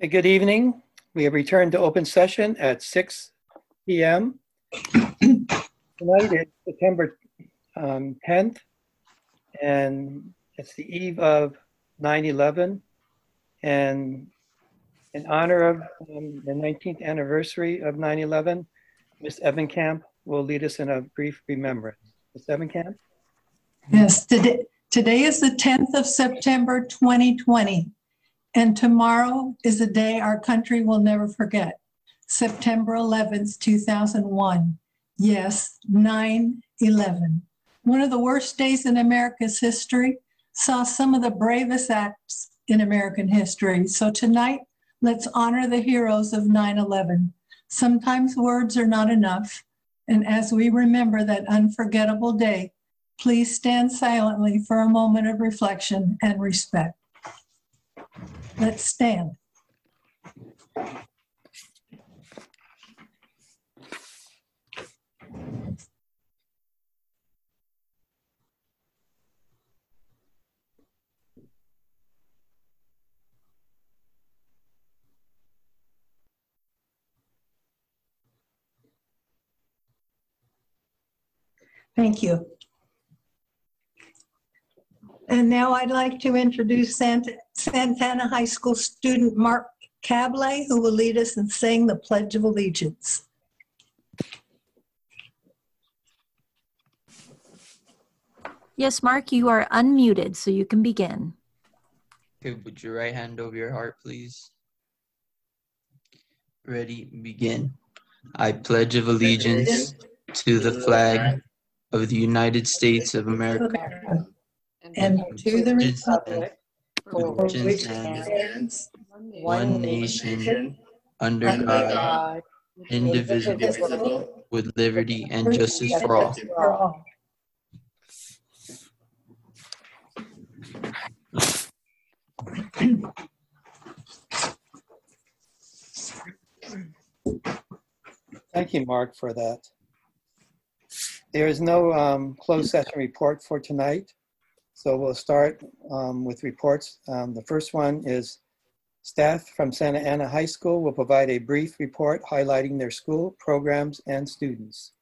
Good evening. We have returned to open session at 6 p.m. Tonight is September 10th, and it's the eve of 9/11. And in honor of the 19th anniversary of 9/11, Ms. Evankamp will lead us in a brief remembrance. Ms. Evankamp? Yes, today is the 10th of September, 2020. And tomorrow is a day our country will never forget. September 11th, 2001. Yes, 9/11. One of the worst days in America's history, saw some of the bravest acts in American history. So tonight, let's honor the heroes of 9/11. Sometimes words are not enough. And as we remember that unforgettable day, please stand silently for a moment of reflection and respect. Let's stand. Thank you. And now I'd like to introduce Santana High School student Mark Cablay, who will lead us in saying the Pledge of Allegiance. Yes, Mark, you are unmuted, so you can begin. Okay, put your right hand over your heart, please. Ready, begin. I pledge of allegiance to the flag of the United States of America And to the republic for which it stands, one nation, under God, indivisible, with liberty and justice for all. Thank you, Mark, for that. There is no closed session report for tonight, so we'll start with reports. The first one is staff from Santa Ana High School will provide a brief report highlighting their school programs and students.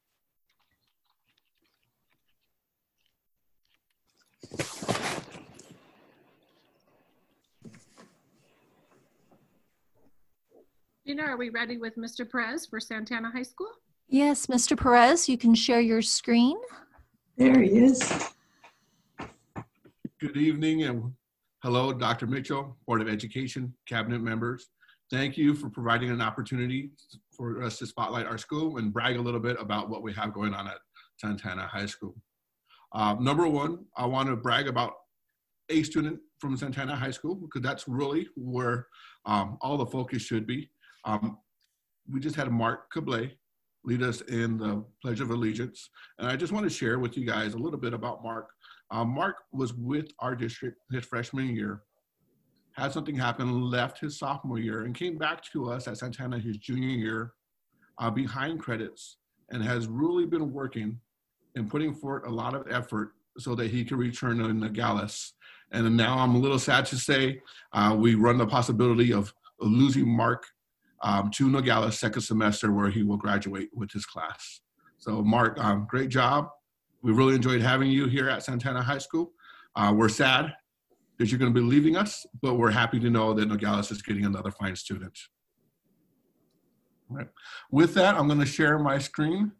Gina, are we ready with Mr. Perez for Santana High School? Yes, Mr. Perez, you can share your screen. There he is. Good evening and hello, Dr. Mitchell, Board of Education, cabinet members. Thank you for providing an opportunity for us to spotlight our school and brag a little bit about what we have going on at Santana High School. Number one, I want to brag about a student from Santana High School because that's really where all the focus should be. We just had Mark Cablay lead us in the Pledge of Allegiance. And I just want to share with you guys a little bit about Mark. Mark was with our district his freshman year, had something happen, left his sophomore year, and came back to us at Santana his junior year behind credits, and has really been working and putting forth a lot of effort so that he can return in Nogales. And now I'm a little sad to say we run the possibility of losing Mark to Nogales second semester, where he will graduate with his class. So Mark, great job. We really enjoyed having you here at Santana High School. We're sad that you're going to be leaving us, but we're happy to know that Nogales is getting another fine student. All right. With that, I'm going to share my screen.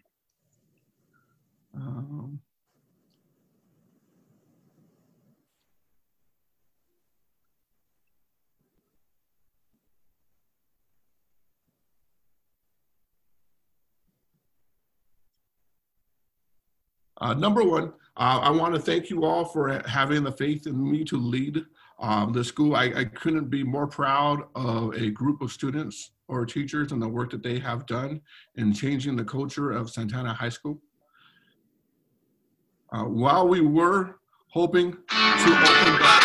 Number one, I want to thank you all for having the faith in me to lead the school. I couldn't be more proud of a group of students or teachers and the work that they have done in changing the culture of Santana High School. While we were hoping to open back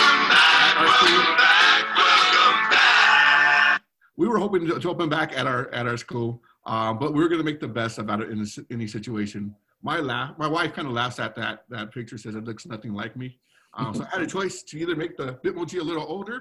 at our school, but we were going to make the best about it in any situation. My wife kind of laughs at that picture, says it looks nothing like me. So I had a choice to either make the Bitmoji a little older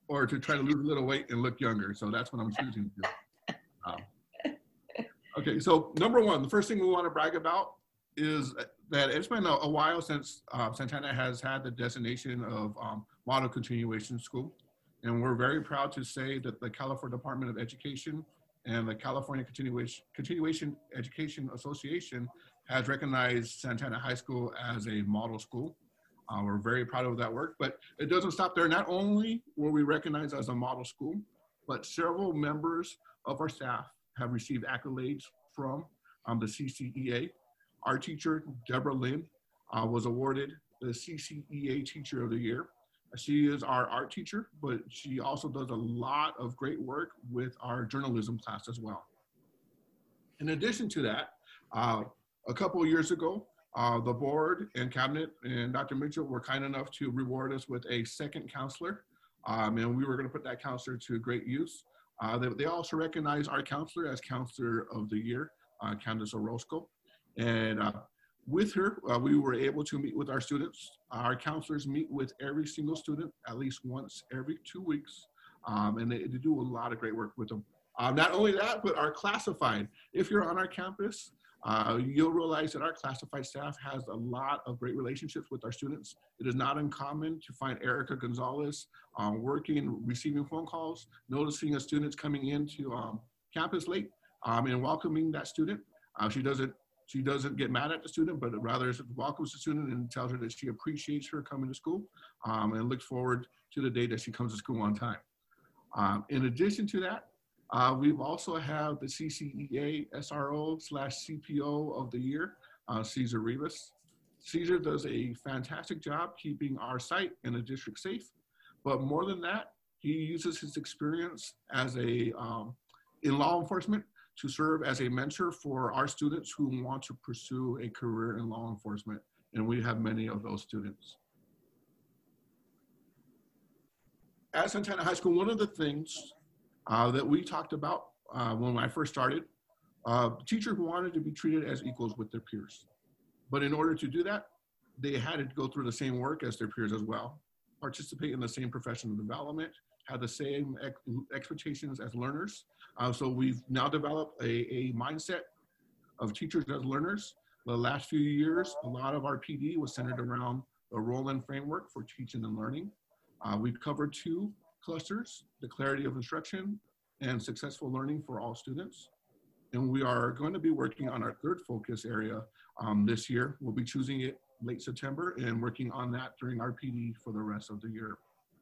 or to try to lose a little weight and look younger. So that's what I'm choosing to do. Okay, so number one, the first thing we want to brag about is that it's been a while since Santana has had the designation of model continuation school. And we're very proud to say that the California Department of Education and the California Continuation Education Association has recognized Santana High School as a model school. We're very proud of that work, but it doesn't stop there. Not only were we recognized as a model school, but several members of our staff have received accolades from the CCEA. Our teacher, Deborah Lynn, was awarded the CCEA Teacher of the Year. She is our art teacher, but she also does a lot of great work with our journalism class as well. In addition to that, a couple of years ago, the board and cabinet and Dr. Mitchell were kind enough to reward us with a second counselor, and we were going to put that counselor to great use. They also recognize our counselor as Counselor of the Year, Candace Orozco. And with her, we were able to meet with our students. Our counselors meet with every single student at least once every 2 weeks, and they do a lot of great work with them. Not only that, but our classified. If you're on our campus, you'll realize that our classified staff has a lot of great relationships with our students. It is not uncommon to find Erica Gonzalez working, receiving phone calls, noticing a student's coming into campus late, and welcoming that student. She doesn't get mad at the student, but rather welcomes the student and tells her that she appreciates her coming to school and looks forward to the day that she comes to school on time. In addition to that, we've also have the CCEA SRO/CPO of the Year, Cesar Rivas. Cesar does a fantastic job keeping our site and the district safe, but more than that, he uses his experience as in law enforcement to serve as a mentor for our students who want to pursue a career in law enforcement, and we have many of those students. At Santana High School, one of the things that we talked about when I first started, teachers wanted to be treated as equals with their peers. But in order to do that, they had to go through the same work as their peers as well, participate in the same professional development, have the same expectations as learners. So we've now developed a mindset of teachers as learners. The last few years, a lot of our PD was centered around the Roland framework for teaching and learning. We've covered 2 clusters, the clarity of instruction and successful learning for all students. And we are going to be working on our 3rd focus area this year. We'll be choosing it late September and working on that during our PD for the rest of the year.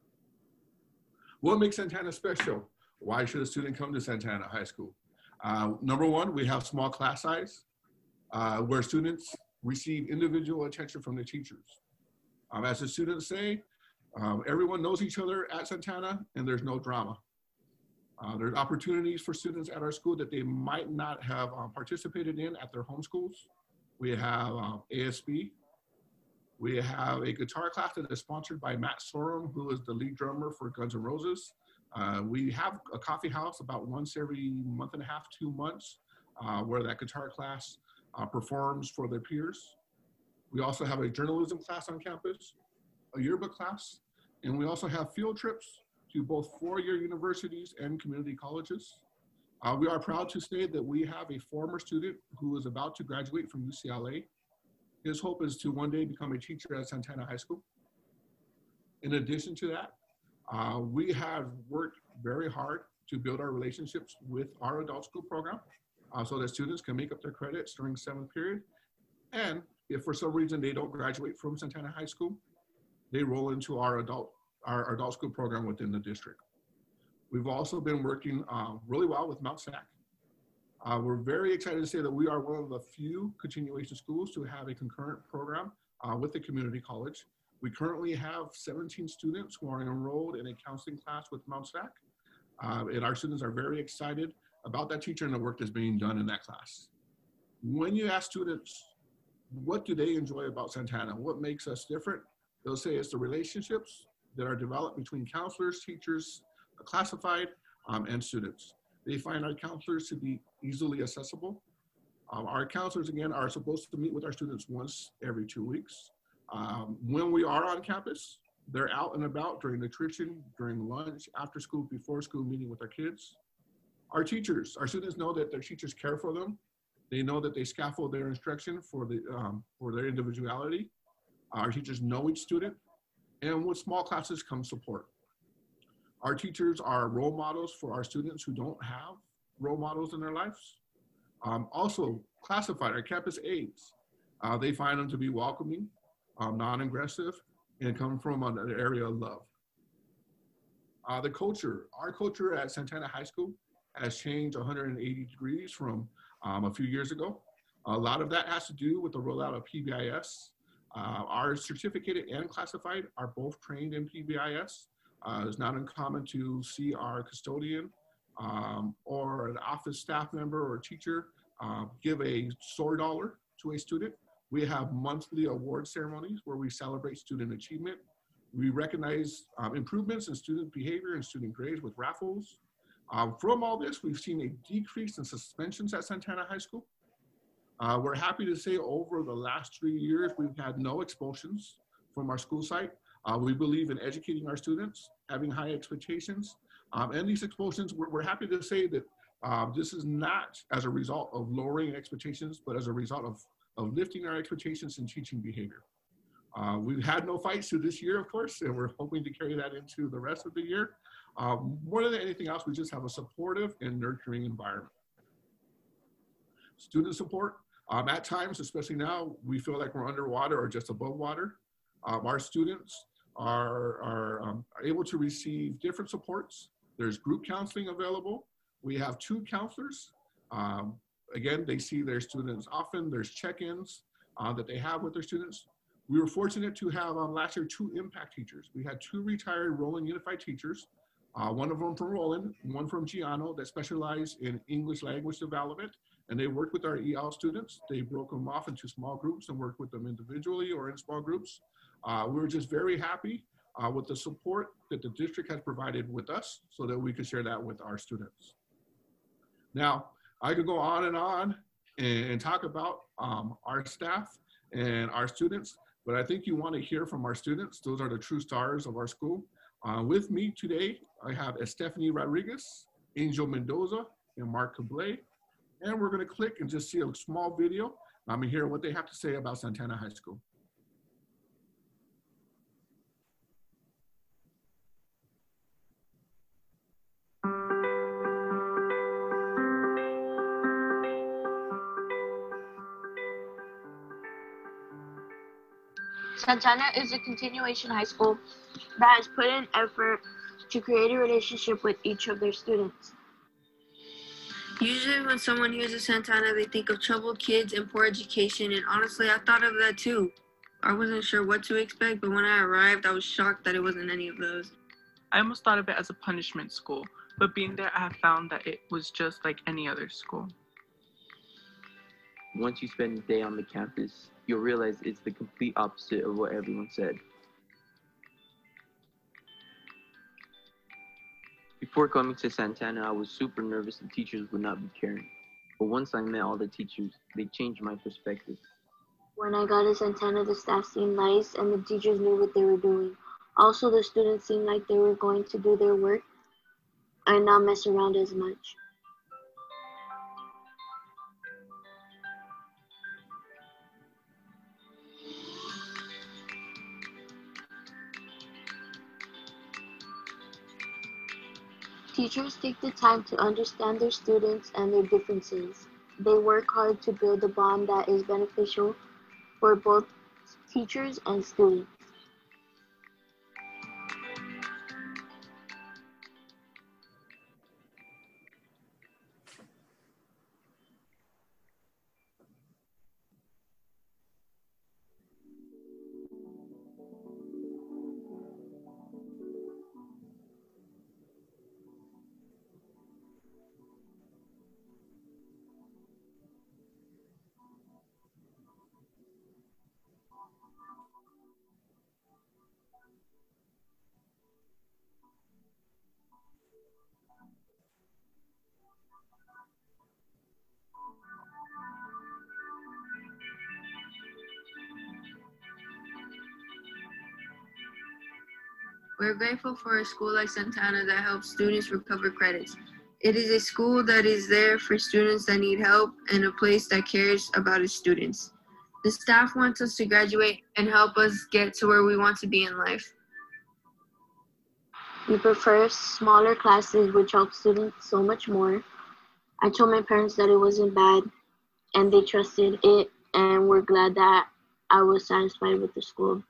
What makes Santana special? Why should a student come to Santana High School? Number one, we have small class size where students receive individual attention from their teachers. As the students say, everyone knows each other at Santana and there's no drama. There's opportunities for students at our school that they might not have participated in at their home schools. We have ASB. We have a guitar class that is sponsored by Matt Sorum, who is the lead drummer for Guns N' Roses. We have a coffee house about once every month and a half, 2 months, where that guitar class performs for their peers. We also have a journalism class on campus, a yearbook class, and we also have field trips to both four-year universities and community colleges. We are proud to say that we have a former student who is about to graduate from UCLA. His hope is to one day become a teacher at Santana High School. In addition to that, we have worked very hard to build our relationships with our adult school program so that students can make up their credits during 7th period. And if for some reason they don't graduate from Santana High School, they roll into our adult school program within the district. We've also been working really well with Mount SAC. We're very excited to say that we are one of the few continuation schools to have a concurrent program with the community college. We currently have 17 students who are enrolled in a counseling class with Mount SAC. And our students are very excited about that teacher and the work that's being done in that class. When you ask students, what do they enjoy about Santana? What makes us different? They'll say it's the relationships that are developed between counselors, teachers, classified, and students. They find our counselors to be easily accessible. Our counselors, again, are supposed to meet with our students once every 2 weeks. When we are on campus, They're out and about during nutrition, during lunch, after school, before school, meeting with our kids. Our teachers, our students know that their teachers care for them. They know that they scaffold their instruction for their individuality. Our teachers know each student, and with small classes comes support. Our teachers are role models for our students who don't have role models in their lives. Also, classified, our campus aides, they find them to be welcoming, non-aggressive, and come from an area of love. The culture, our culture at Santana High School has changed 180 degrees from a few years ago. A lot of that has to do with the rollout of PBIS. Our certificated and classified are both trained in PBIS. It's not uncommon to see our custodian or an office staff member or teacher give a soar dollar to a student. We have monthly award ceremonies where we celebrate student achievement. We recognize improvements in student behavior and student grades with raffles. From all this, we've seen a decrease in suspensions at Santana High School. We're happy to say over the last 3 years, we've had no expulsions from our school site. We believe in educating our students, having high expectations. And these expulsions, we're happy to say that this is not as a result of lowering expectations, but as a result of lifting our expectations and teaching behavior. We've had no fights through this year, of course, and we're hoping to carry that into the rest of the year. More than anything else, we just have a supportive and nurturing environment. Student support, at times, especially now, we feel like we're underwater or just above water. Our students are able to receive different supports. There's group counseling available. We have 2 counselors. Again, they see their students often. There's check-ins that they have with their students. We were fortunate to have last year 2 impact teachers. We had 2 retired Roland Unified teachers, one of them from Roland, one from Giano, that specialized in English language development. And they worked with our EL students. They broke them off into small groups and worked with them individually or in small groups. We were just very happy with the support that the district has provided with us so that we could share that with our students. Now, I could go on and talk about our staff and our students, but I think you want to hear from our students. Those are the true stars of our school. With me today, I have Stephanie Rodriguez, Angel Mendoza, and Mark Cablé. And we're going to click and just see a small video and hear what they have to say about Santana High School. Santana is a continuation high school that has put in effort to create a relationship with each of their students. Usually when someone hears of Santana, they think of troubled kids and poor education, and honestly, I thought of that too. I wasn't sure what to expect, but when I arrived, I was shocked that it wasn't any of those. I almost thought of it as a punishment school, but being there, I have found that it was just like any other school. Once you spend a day on the campus, you'll realize it's the complete opposite of what everyone said. Before coming to Santana, I was super nervous the teachers would not be caring. But once I met all the teachers, they changed my perspective. When I got to Santana, the staff seemed nice and the teachers knew what they were doing. Also, the students seemed like they were going to do their work and not mess around as much. Teachers take the time to understand their students and their differences. They work hard to build a bond that is beneficial for both teachers and students. We're grateful for a school like Santana that helps students recover credits. It is a school that is there for students that need help and a place that cares about its students. The staff wants us to graduate and help us get to where we want to be in life. We prefer smaller classes, which help students so much more. I told my parents that it wasn't bad, and they trusted it, and were glad that I was satisfied with the school.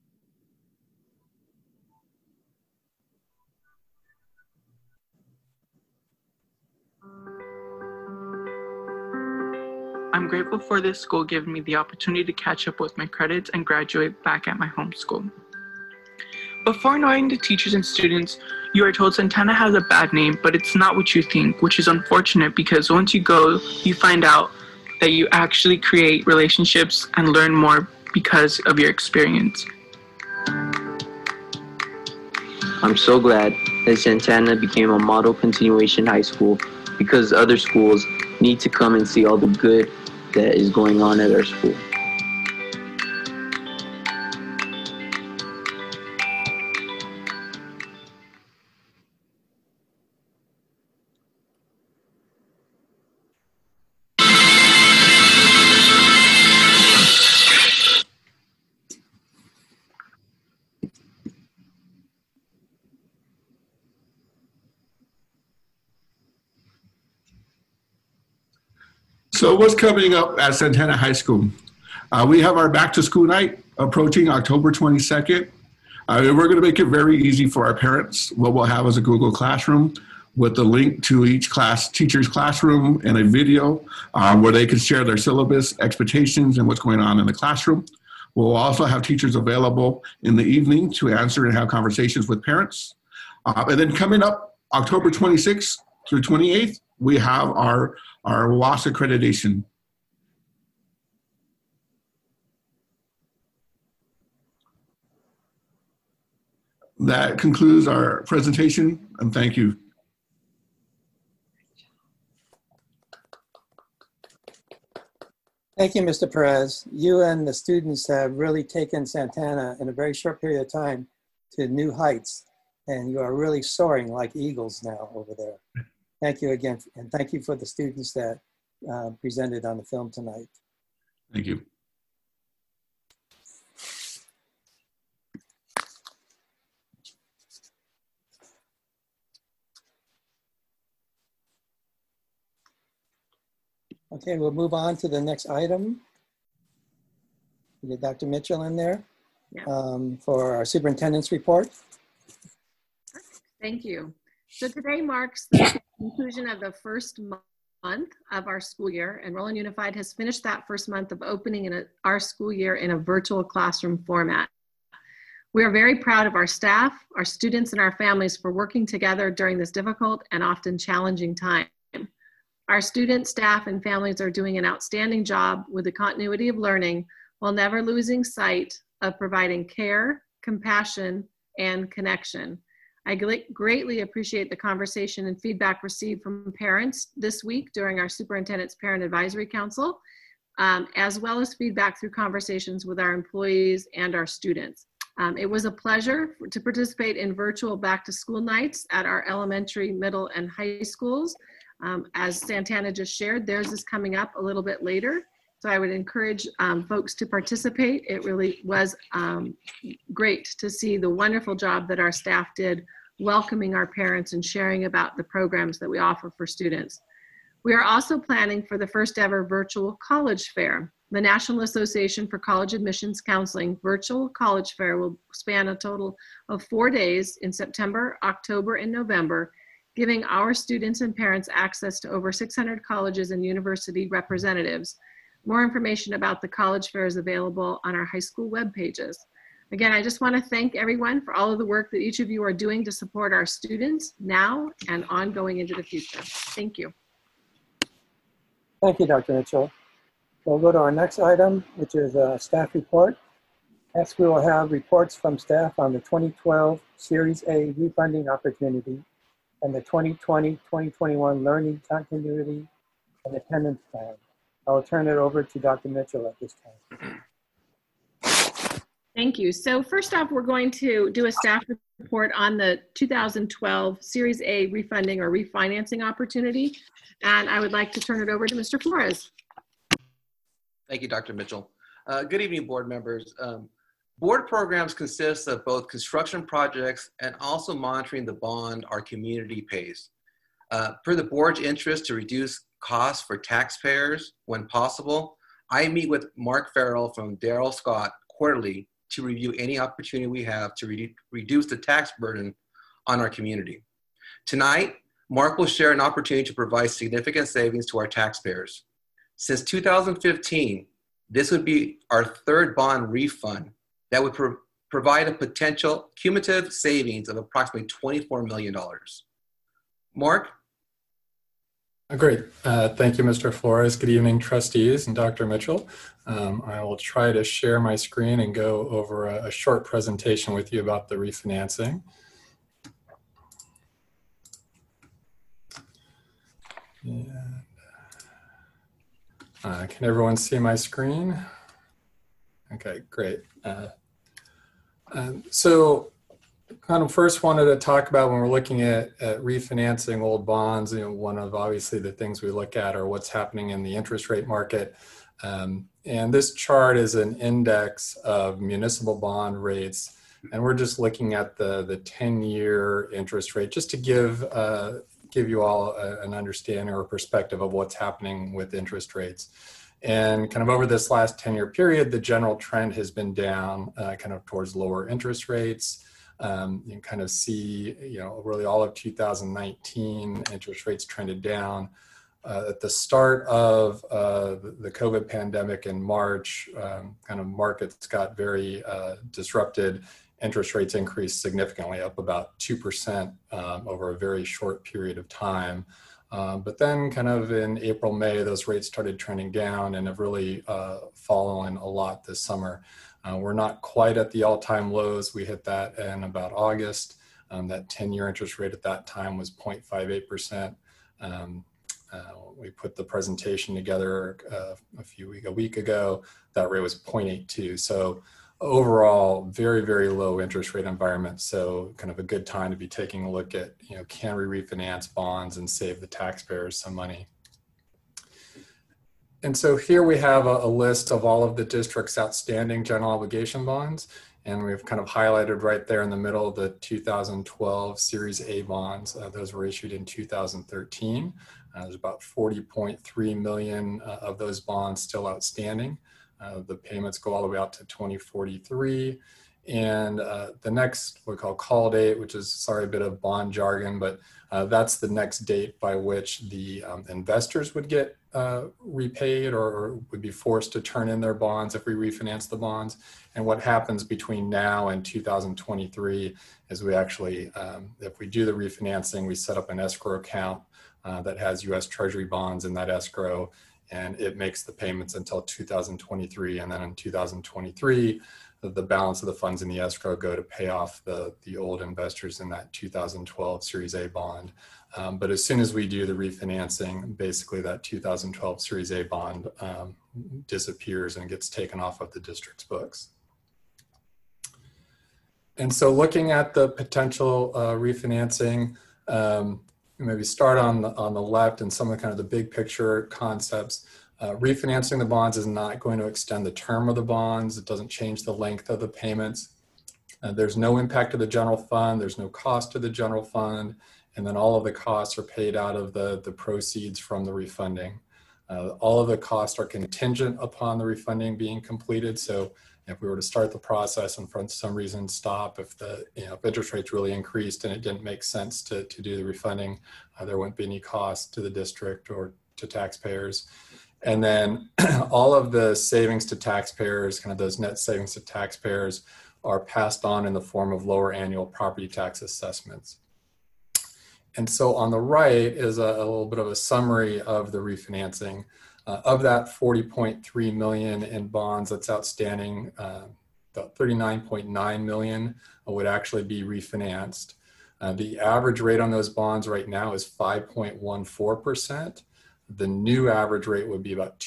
I'm grateful for this school giving me the opportunity to catch up with my credits and graduate back at my home school. Before knowing the teachers and students, you are told Santana has a bad name, but it's not what you think, which is unfortunate because once you go, you find out that you actually create relationships and learn more because of your experience. I'm so glad that Santana became a model continuation high school because other schools need to come and see all the good that is going on at our school. So what's coming up at Santana High School? We have our back to school night approaching October 22nd. We're going to make it very easy for our parents. What we'll have is a Google Classroom with the link to each teacher's classroom and a video where they can share their syllabus, expectations, and what's going on in the classroom. We'll also have teachers available in the evening to answer and have conversations with parents. And then coming up October 26th through 28th, we have our WAS accreditation. That concludes our presentation, and thank you. Thank you, Mr. Perez. You and the students have really taken Santana in a very short period of time to new heights, and you are really soaring like eagles now over there. Thank you again, and thank you for the students that presented on the film tonight. Thank you. Okay, we'll move on to the next item. We get Dr. Mitchell in there for our superintendent's report. Thank you. So today marks the conclusion of the first month of our school year, and Roland Unified has finished that first month of opening our school year in a virtual classroom format. We are very proud of our staff, our students, and our families for working together during this difficult and often challenging time. Our students, staff, and families are doing an outstanding job with the continuity of learning while never losing sight of providing care, compassion, and connection. I greatly appreciate the conversation and feedback received from parents this week during our Superintendent's Parent Advisory Council, as well as feedback through conversations with our employees and our students. It was a pleasure to participate in virtual back to school nights at our elementary, middle, and high schools. As Santana just shared, theirs is coming up a little bit later. So I would encourage folks to participate. It really was great to see the wonderful job that our staff did welcoming our parents and sharing about the programs that we offer for students. We are also planning for the first ever virtual college fair. The National Association for College Admissions Counseling Virtual College Fair will span a total of 4 days in September, October, and November, giving our students and parents access to over 600 colleges and university representatives. More information about the college fair is available on our high school web pages. Again, I just want to thank everyone for all of the work that each of you are doing to support our students now and ongoing into the future. Thank you. Thank you, Dr. Mitchell. We'll go to our next item, which is a staff report. Next, we will have reports from staff on the 2012 Series A refunding opportunity and the 2020-2021 learning continuity and attendance plan. I will turn it over to Dr. Mitchell at this time. Thank you. So first off, we're going to do a staff report on the 2012 Series A refunding or refinancing opportunity. And I would like to turn it over to Mr. Flores. Thank you, Dr. Mitchell. Good evening, board members. Board programs consist of both construction projects and also monitoring the bond our community pays. Per the board's interest to reduce costs for taxpayers when possible, I meet with Mark Farrell from Darrell Scott quarterly to review any opportunity we have to reduce the tax burden on our community. Tonight, Mark will share an opportunity to provide significant savings to our taxpayers. Since 2015, this would be our third bond refund that would provide a potential cumulative savings of approximately $24 million. Mark? Great. Thank you, Mr. Flores. Good evening, trustees and Dr. Mitchell. I will try to share my screen and go over a short presentation with you about the refinancing. Can everyone see my screen? Okay, great. So kind of first wanted to talk about when we're looking at refinancing old bonds, one of obviously the things we look at are what's happening in the interest rate market. And this chart is an index of municipal bond rates. And we're just looking at the 10-year interest rate just to give you all an understanding or perspective of what's happening with interest rates. And kind of over this last 10-year period, the general trend has been down kind of towards lower interest rates. You can kind of see, really all of 2019, interest rates trended down. At the start of the COVID pandemic in March, kind of markets got very disrupted. Interest rates increased significantly, up about 2% over a very short period of time. But then kind of in April, May, those rates started trending down and have really fallen a lot this summer. We're not quite at the all-time lows. We hit that in about August. That 10-year interest rate at that time was 0.58%. We put the presentation together a week ago. That rate was 0.82. So overall, very, very low interest rate environment. So kind of a good time to be taking a look at, can we refinance bonds and save the taxpayers some money? And so here we have a list of all of the district's outstanding general obligation bonds. And we've kind of highlighted right there in the middle the 2012 Series A bonds. Those were issued in 2013. There's about 40.3 million of those bonds still outstanding. The payments go all the way out to 2043. And the next, what we call call date, which is, sorry, a bit of bond jargon, but that's the next date by which the investors would get repaid or would be forced to turn in their bonds if we refinance the bonds. And what happens between now and 2023 is we actually, if we do the refinancing, we set up an escrow account that has U.S. Treasury bonds in that escrow, and it makes the payments until 2023. And then in 2023, the balance of the funds in the escrow go to pay off the old investors in that 2012 Series A bond. But as soon as we do the refinancing, basically that 2012 Series A bond disappears and gets taken off of the district's books. And so looking at the potential refinancing, maybe start on the left and some of the kind of the big picture concepts. Refinancing the bonds is not going to extend the term of the bonds. It doesn't change the length of the payments. There's no impact to the general fund. There's no cost to the general fund. And then all of the costs are paid out of the proceeds from the refunding. All of the costs are contingent upon the refunding being completed. So if we were to start the process and for some reason stop, if if interest rates really increased and it didn't make sense to do the refunding, there wouldn't be any cost to the district or to taxpayers. And then all of the savings to taxpayers, kind of those net savings to taxpayers, are passed on in the form of lower annual property tax assessments. And so on the right is a little bit of a summary of the refinancing. Of that 40.3 million in bonds that's outstanding, about 39.9 million would actually be refinanced. The average rate on those bonds right now is 5.14%. The new average rate would be about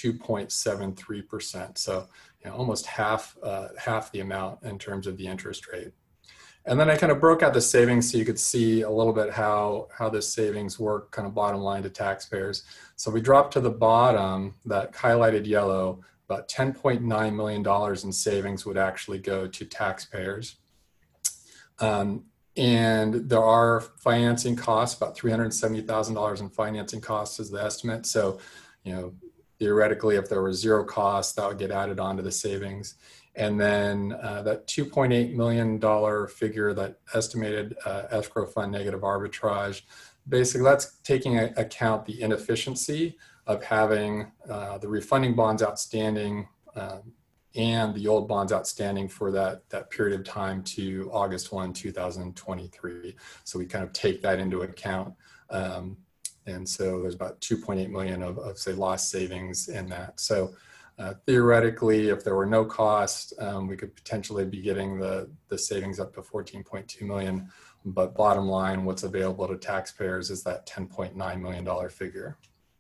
2.73%. So almost half the amount in terms of the interest rate. And then I kind of broke out the savings so you could see a little bit how this savings work kind of bottom line to taxpayers. So we dropped to the bottom, that highlighted yellow, about $10.9 million in savings would actually go to taxpayers. And there are financing costs, about $370,000 in financing costs is the estimate. So, theoretically, if there were zero cost, that would get added onto the savings. And then that $2.8 million figure, that estimated escrow fund negative arbitrage, basically that's taking account the inefficiency of having the refunding bonds outstanding and the old bonds outstanding for that period of time to August 1, 2023. So we kind of take that into account. And so there's about 2.8 million of say lost savings in that. So theoretically, if there were no cost, we could potentially be getting the savings up to 14.2 million. But bottom line, what's available to taxpayers is that $10.9 million figure.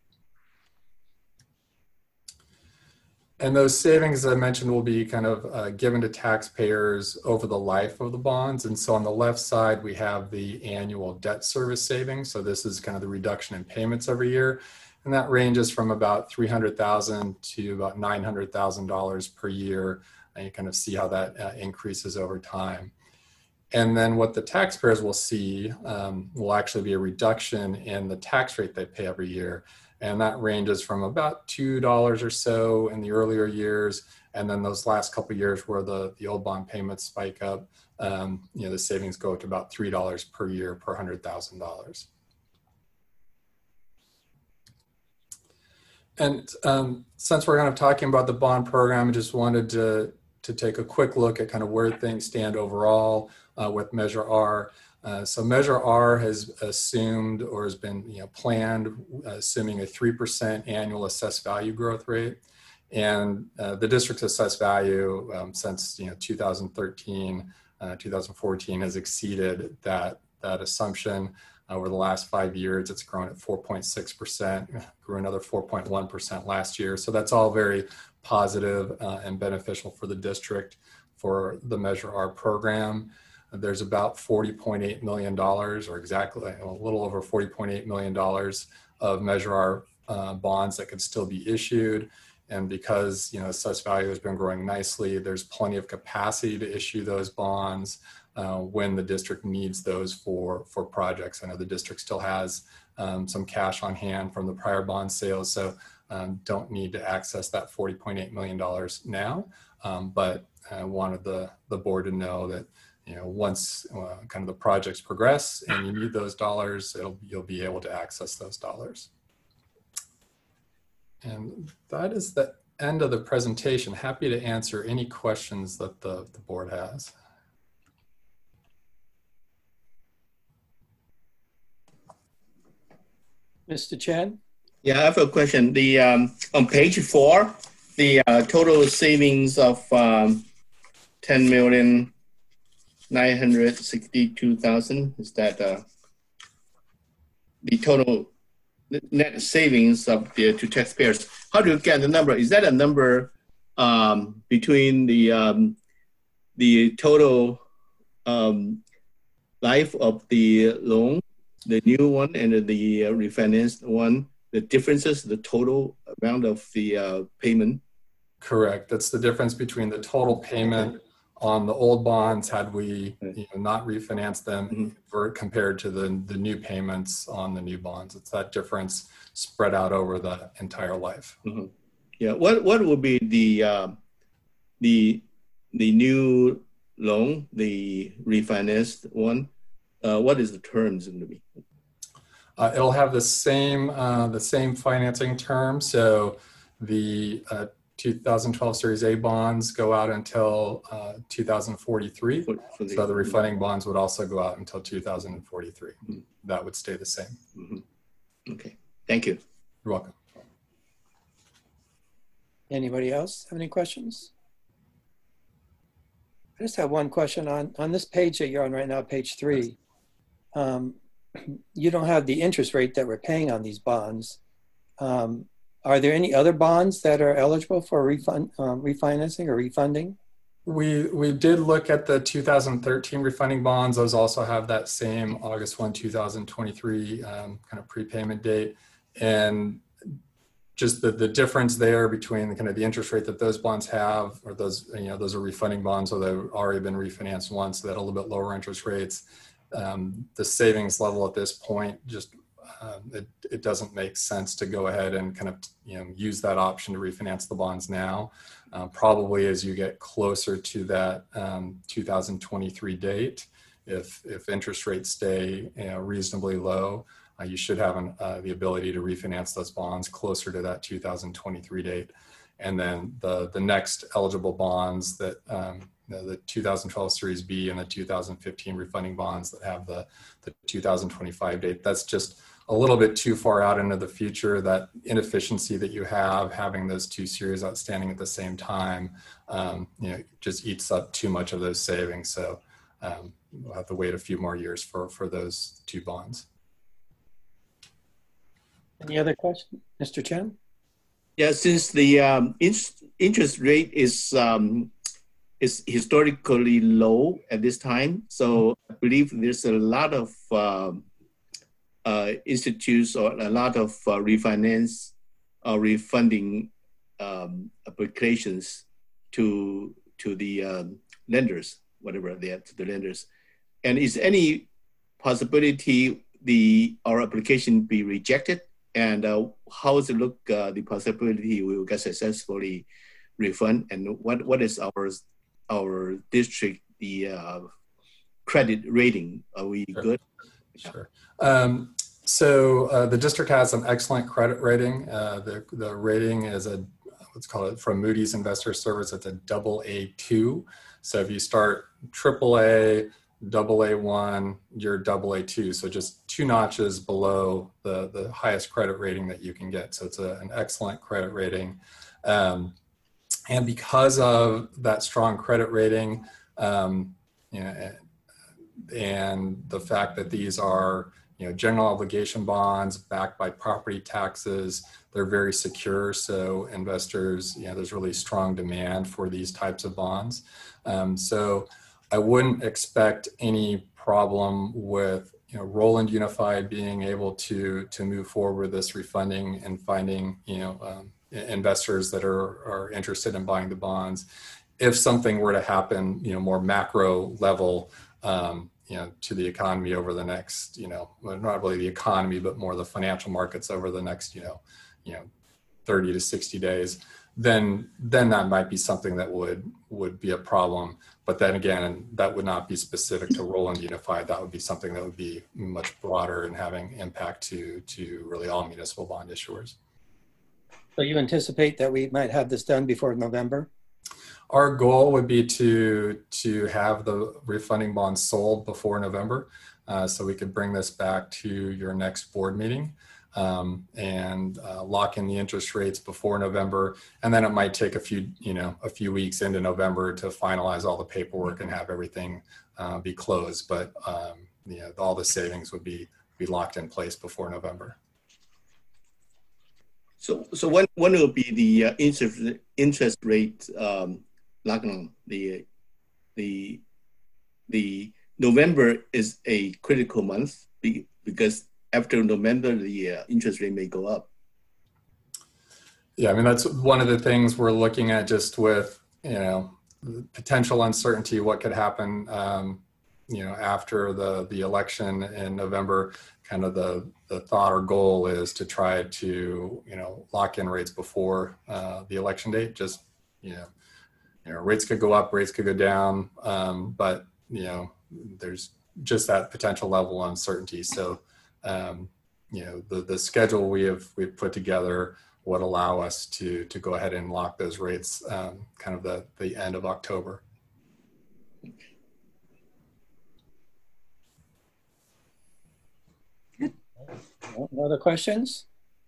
And those savings, as I mentioned, will be kind of given to taxpayers over the life of the bonds. And so on the left side, we have the annual debt service savings. So this is kind of the reduction in payments every year. And that ranges from about $300,000 to about $900,000 per year. And you kind of see how that increases over time. And then what the taxpayers will see will actually be a reduction in the tax rate they pay every year. And that ranges from about $2 or so in the earlier years. And then those last couple of years where the old bond payments spike up, the savings go to about $3 per year per $100,000. And since we're kind of talking about the bond program, I just wanted to take a quick look at kind of where things stand overall with Measure R. So Measure R has assumed or has been planned assuming a 3% annual assessed value growth rate. And the district's assessed value since 2013, 2014 has exceeded that assumption. Over the last 5 years, it's grown at 4.6%, grew another 4.1% last year. So that's all very positive and beneficial for the district for the Measure R program. There's about $40.8 million, or exactly a little over $40.8 million of Measure R bonds that could still be issued. And because assessed value has been growing nicely, there's plenty of capacity to issue those bonds when the district needs those for projects. I know the district still has some cash on hand from the prior bond sales, so don't need to access that $40.8 million now. But I wanted the board to know that once kind of the projects progress and you need those dollars, you'll be able to access those dollars. And that is the end of the presentation. Happy to answer any questions that the board has. Mr. Chen? Yeah, I have a question. The on page 4, the total savings of 10,962,000 is that the total net savings of to taxpayers? How do you get the number? Is that a number between the total life of the loan, the new one, and the refinanced one? The differences, the total amount of the payment? Correct. That's the difference between the total payment on the old bonds had we not refinanced them compared to the new payments on the new bonds. It's that difference spread out over the entire life. Mm-hmm. Yeah. What would be the new loan, the refinanced one? What is the terms going to be? It'll have the same financing term. So the 2012 Series A bonds go out until 2043. So the refunding bonds would also go out until 2043. Mm-hmm. That would stay the same. Mm-hmm. Okay. Thank you. You're welcome. Anybody else have any questions? I just have one question on this page that you're on right now, page 3. You don't have the interest rate that we're paying on these bonds. Are there any other bonds that are eligible for refinancing or refunding? We did look at the 2013 refunding bonds. Those also have that same August 1, 2023 kind of prepayment date. And just the difference there between the kind of the interest rate that those bonds have, or those, you know, those are refunding bonds, so they've already been refinanced once, so they had a little bit lower interest rates. The savings level at this point, just it doesn't make sense to go ahead and kind of, you know, use that option to refinance the bonds now. Probably as you get closer to that 2023 date, if interest rates stay, you know, reasonably low, you should have the ability to refinance those bonds closer to that 2023 date. And then the next eligible bonds that the 2012 Series B and the 2015 refunding bonds that have the 2025 date, that's just a little bit too far out into the future. That inefficiency that you have having those two series outstanding at the same time, you know, just eats up too much of those savings. So we'll have to wait a few more years for those two bonds. Any other questions, Mr. Chen? Yeah, since the interest rate is historically low at this time, so I believe there's a lot of institutes or a lot of refinance or refunding applications to the lenders, whatever they are, to the lenders. And is any possibility our application be rejected? And how does it look, the possibility we will get successfully refund? And what is our district, the credit rating? Are we good? Sure. So the district has an excellent credit rating. The rating is let's call it, from Moody's Investor Service, it's a AA2. So if you start AAA, AA1, you're AA2. So just 2 notches below the highest credit rating that you can get. So it's an excellent credit rating. And because of that strong credit rating, you know, and the fact that these are, you know, general obligation bonds backed by property taxes, they're very secure. So investors, you know, there's really strong demand for these types of bonds. So I wouldn't expect any problem with, you know, Roland Unified being able to move forward with this refunding and finding, you know, investors that are interested in buying the bonds. If something were to happen, you know, more macro level, you know, to the economy over the next, you know, well, not really the economy, but more the financial markets over the next, you know, 30 to 60 days, then that might be something that would be a problem. But then again, that would not be specific to Roland Unified. That would be something that would be much broader and having impact to really all municipal bond issuers. So you anticipate that we might have this done before November? Our goal would be to have the refunding bonds sold before November, so we could bring this back to your next board meeting and lock in the interest rates before November. And then it might take a few weeks into November to finalize all the paperwork and have everything be closed. But you know, all the savings would be locked in place before November. So when will be the interest rate lockdown? The November is a critical month because after November the interest rate may go up. Yeah, I mean, that's one of the things we're looking at, just with, you know, potential uncertainty, what could happen, you know, after the election in November. Kind of the thought or goal is to try to, you know, lock in rates before the election date. Just, you know, rates could go up, rates could go down, but, you know, there's just that potential level of uncertainty. So, you know, the schedule we've put together would allow us to go ahead and lock those rates kind of the end of October. No other questions?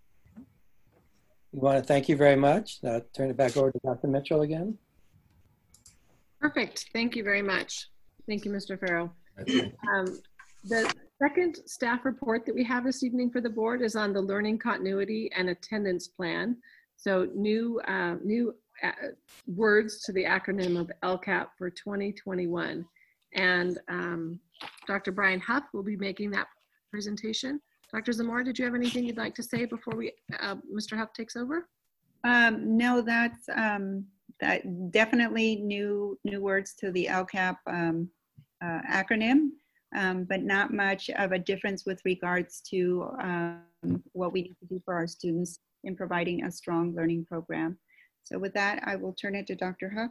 We want to thank you very much. Turn it back over to Dr. Mitchell again. Perfect. Thank you very much. Thank you, Mr. Farrell. The second staff report that we have this evening for the board is on the learning continuity and attendance plan. So new words to the acronym of LCAP for 2021. And Dr. Brian Huff will be making that presentation. Dr. Zamora, did you have anything you'd like to say before Mr. Huff takes over? No, that's that definitely new words to the LCAP acronym, but not much of a difference with regards to what we need to do for our students in providing a strong learning program. So with that, I will turn it to Dr. Huff.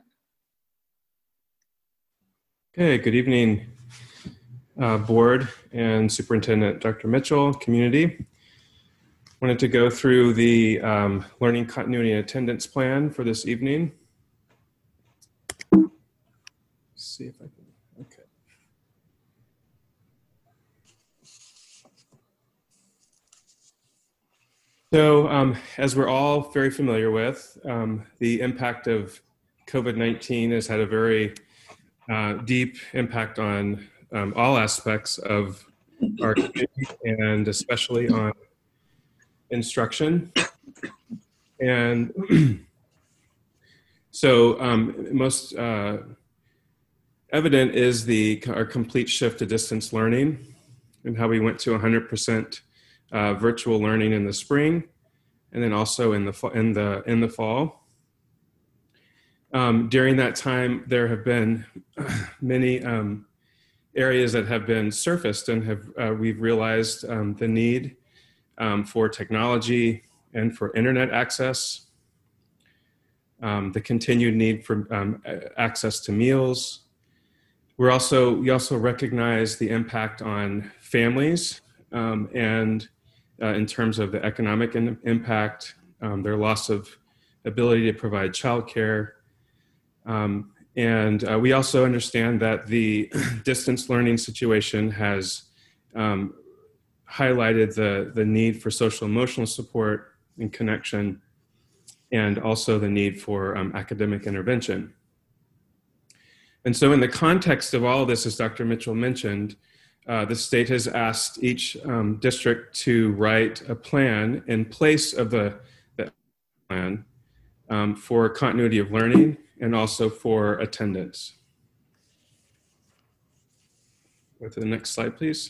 Okay, good evening, board and Superintendent Dr. Mitchell, community. Wanted to go through the learning continuity and attendance plan for this evening. Let's see if I can, okay. So as we're all very familiar with, the impact of COVID-19 has had a very deep impact on all aspects of our community and especially on instruction. And so most evident is our complete shift to distance learning and how we went to 100% virtual learning in the spring and then also in the fall. During that time, there have been many areas that have been surfaced and we've realized the need for technology and for internet access, the continued need for access to meals. We also recognize the impact on families and in terms of the economic impact, their loss of ability to provide childcare. And we also understand that the distance learning situation has highlighted the need for social emotional support and connection, and also the need for academic intervention. And so in the context of all of this, as Dr. Mitchell mentioned, the state has asked each district to write a plan in place of the plan for continuity of learning and also for attendance. Go to the next slide, please.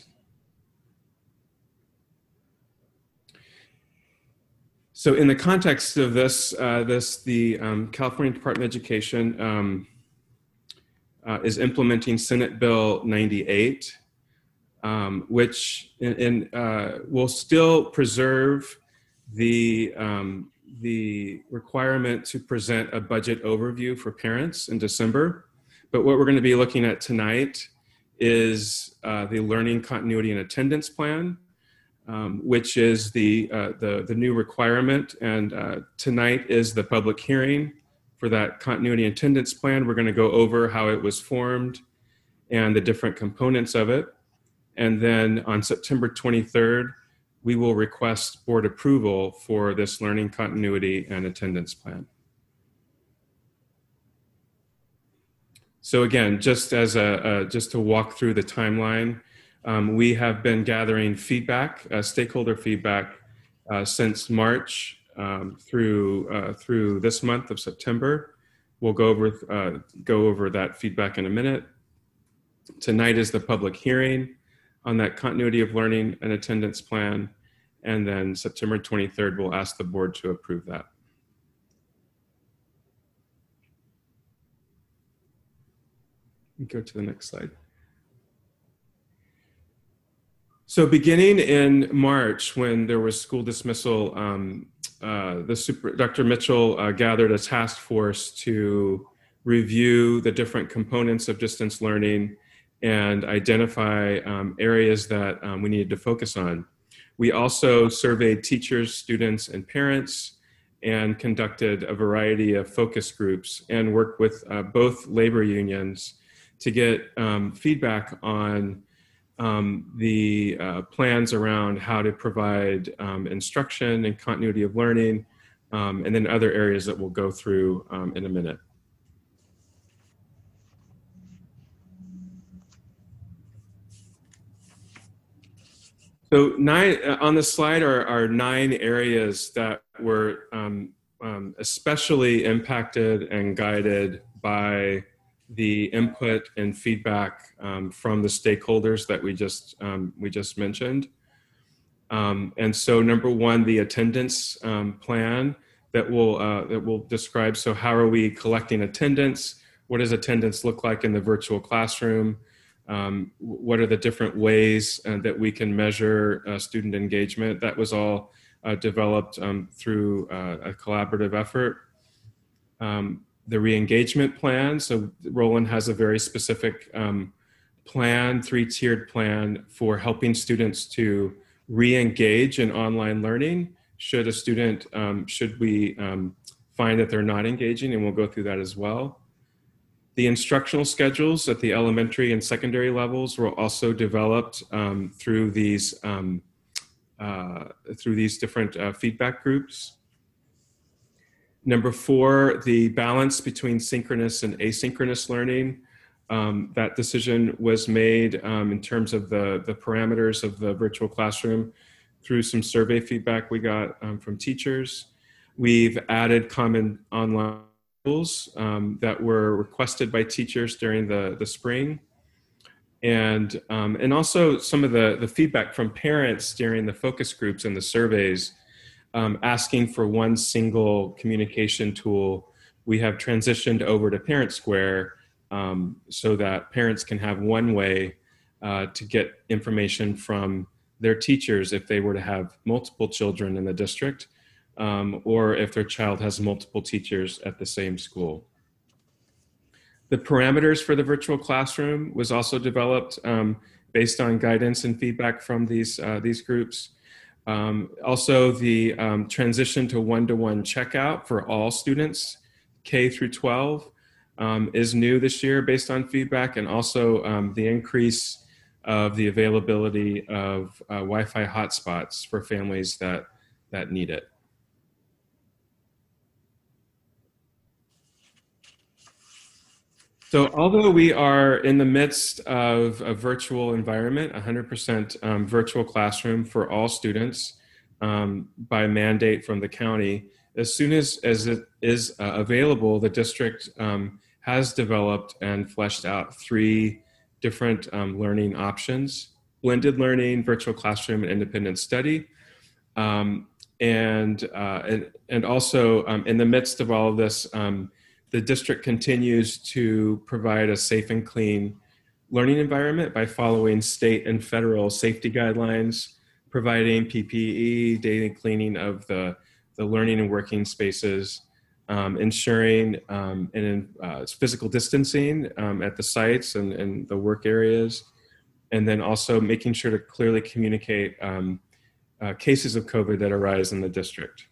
So in the context of this, the California Department of Education is implementing Senate Bill 98, which will still preserve the requirement to present a budget overview for parents in December. But what we're going to be looking at tonight is the Learning Continuity and Attendance Plan, which is the new requirement. And tonight is the public hearing for that continuity and attendance plan. We're going to go over how it was formed and the different components of it. And then on September 23rd, we will request board approval for this learning continuity and attendance plan. So again, just as just to walk through the timeline, we have been gathering feedback, stakeholder feedback, since March through this month of September. We'll go over that feedback in a minute. Tonight is the public hearing on that continuity of learning and attendance plan. And then September 23rd, we'll ask the board to approve that. Go to the next slide. So beginning in March, when there was school dismissal, Dr. Mitchell gathered a task force to review the different components of distance learning and identify areas that we needed to focus on. We also surveyed teachers, students, and parents, and conducted a variety of focus groups and worked with both labor unions to get feedback on the plans around how to provide instruction and continuity of learning, and then other areas that we'll go through in a minute. So on the slide are 9 areas that were especially impacted and guided by the input and feedback from the stakeholders that we just mentioned. And so number one, the attendance plan that will describe, so how are we collecting attendance? What does attendance look like in the virtual classroom? What are the different ways that we can measure student engagement? That was all developed through a collaborative effort. The re-engagement plan, so Roland has a very specific plan, 3-tiered plan for helping students to re-engage in online learning should a student, should we find that they're not engaging, and we'll go through that as well. The instructional schedules at the elementary and secondary levels were also developed through these different feedback groups. Number 4, the balance between synchronous and asynchronous learning. That decision was made in terms of the parameters of the virtual classroom through some survey feedback we got from teachers. We've added common online tools that were requested by teachers during the spring. And also some of the feedback from parents during the focus groups and the surveys, asking for one single communication tool. We have transitioned over to Parent Square so that parents can have one way to get information from their teachers if they were to have multiple children in the district, or if their child has multiple teachers at the same school. The parameters for the virtual classroom was also developed based on guidance and feedback from these groups. Also, the transition to one-to-one checkout for all students, K through 12, is new this year based on feedback, and also the increase of the availability of Wi-Fi hotspots for families that need it. So although we are in the midst of a virtual environment, 100% virtual classroom for all students by mandate from the county, as soon as it is available, the district has developed and fleshed out 3 different learning options: blended learning, virtual classroom, and independent study. And also in the midst of all of this, the district continues to provide a safe and clean learning environment by following state and federal safety guidelines, providing PPE, daily cleaning of the learning and working spaces, ensuring physical distancing at the sites and the work areas, and then also making sure to clearly communicate cases of COVID that arise in the district.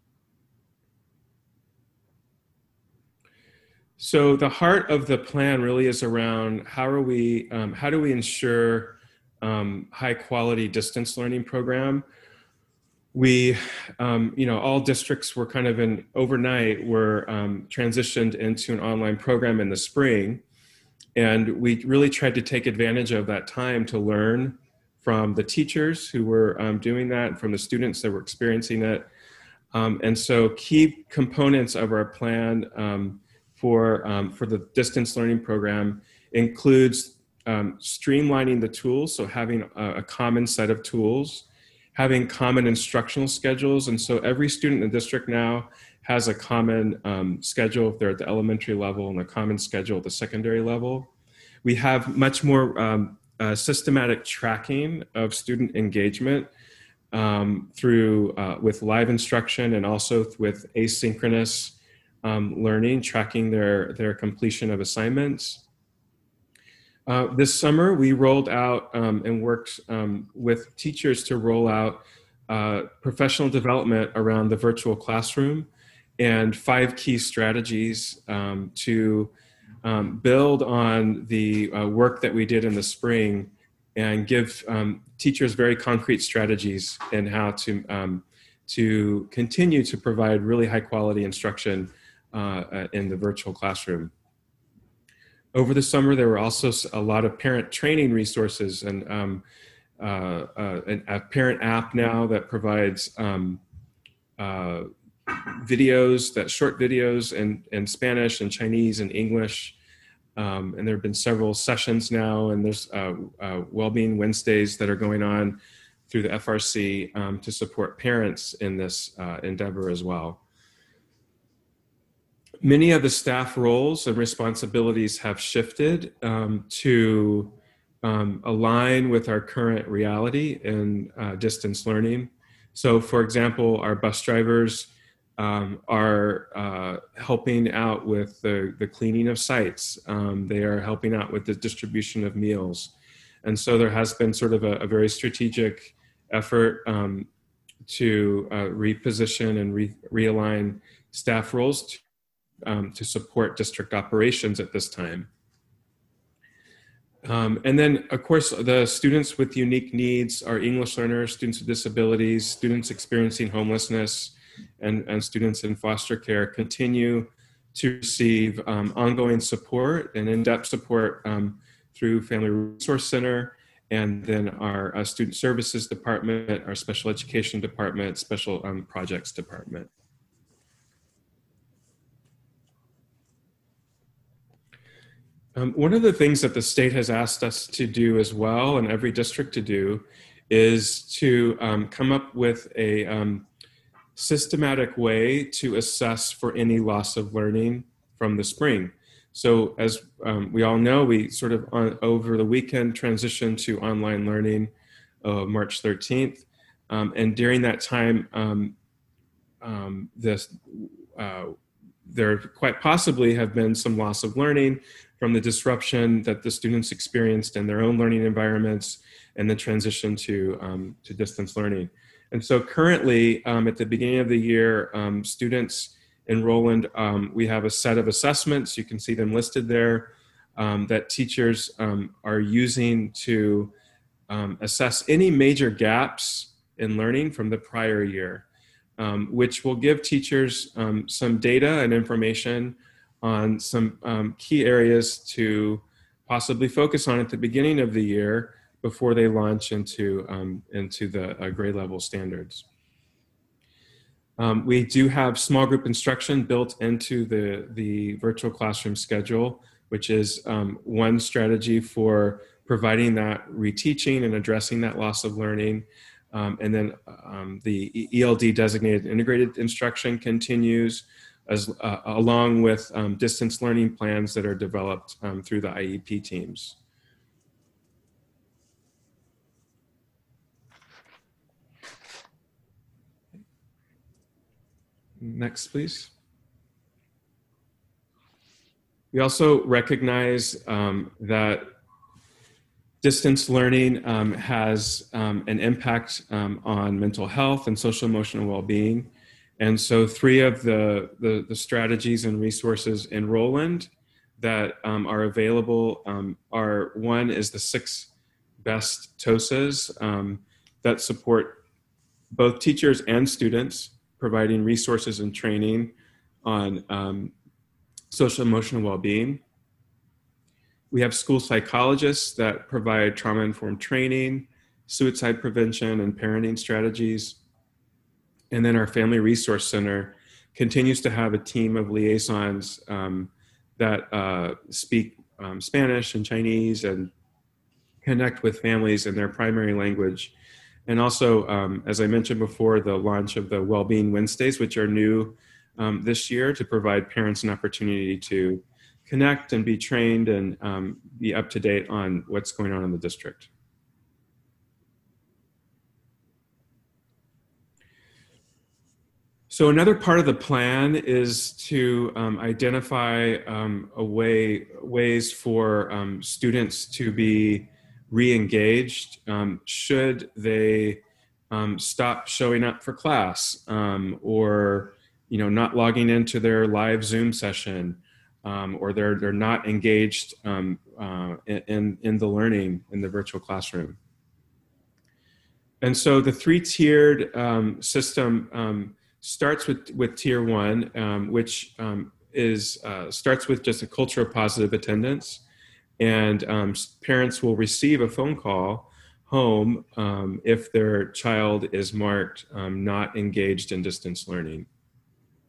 So the heart of the plan really is around how do we ensure high quality distance learning program. We, all districts were kind of overnight were transitioned into an online program in the spring. And we really tried to take advantage of that time to learn from the teachers who were doing that, from the students that were experiencing it. And so key components of our plan for the distance learning program includes streamlining the tools, so having a common set of tools, having common instructional schedules. And so every student in the district now has a common schedule if they're at the elementary level, and a common schedule at the secondary level. We have much more systematic tracking of student engagement through with live instruction, and also with asynchronous learning, tracking their completion of assignments. This summer, we rolled out and worked with teachers to roll out professional development around the virtual classroom, and 5 key strategies to build on the work that we did in the spring, and give teachers very concrete strategies in how to continue to provide really high quality instruction in the virtual classroom. Over the summer, there were also a lot of parent training resources, and a parent app now that provides videos, short videos in Spanish and Chinese and English. And there have been several sessions now, and there's Wellbeing Wednesdays that are going on through the FRC to support parents in this endeavor as well. Many of the staff roles and responsibilities have shifted to align with our current reality in distance learning. So for example, our bus drivers are helping out with the cleaning of sites. They are helping out with the distribution of meals. And so there has been sort of a very strategic effort to reposition and realign staff roles to support district operations at this time. And then, of course, the students with unique needs are English learners, students with disabilities, students experiencing homelessness, and students in foster care continue to receive ongoing support and in-depth support through Family Resource Center, and then our Student Services Department, our Special Education Department, Special Projects Department. One of the things that the state has asked us to do as well, and every district to do, is to come up with a systematic way to assess for any loss of learning from the spring. So as we all know, we sort of over the weekend transitioned to online learning March 13th. And during that time, there quite possibly have been some loss of learning from the disruption that the students experienced in their own learning environments and the transition to distance learning. And so currently, at the beginning of the year, students in Roland, we have a set of assessments, you can see them listed there, that teachers are using to assess any major gaps in learning from the prior year, which will give teachers some data and information on some key areas to possibly focus on at the beginning of the year before they launch into the grade level standards. We do have small group instruction built into the virtual classroom schedule, which is one strategy for providing that reteaching and addressing that loss of learning. And then the ELD designated integrated instruction continues, along with distance learning plans that are developed through the IEP teams. Next, please. We also recognize that distance learning has an impact on mental health and social emotional well-being. And so 3 of the strategies and resources in Roland that are available are, one is the 6 best TOSAs that support both teachers and students, providing resources and training on social emotional well-being. We have school psychologists that provide trauma-informed training, suicide prevention, and parenting strategies. And then our Family Resource Center continues to have a team of liaisons that speak Spanish and Chinese and connect with families in their primary language. And also, as I mentioned before, the launch of the Wellbeing Wednesdays, which are new this year to provide parents an opportunity to connect and be trained and be up to date on what's going on in the district. So another part of the plan is to identify ways for students to be re-engaged should they stop showing up for class or not logging into their live Zoom session, or they're not engaged in the learning in the virtual classroom. And so the 3-tiered system starts with tier 1, which starts with just a culture of positive attendance, and parents will receive a phone call home if their child is marked not engaged in distance learning.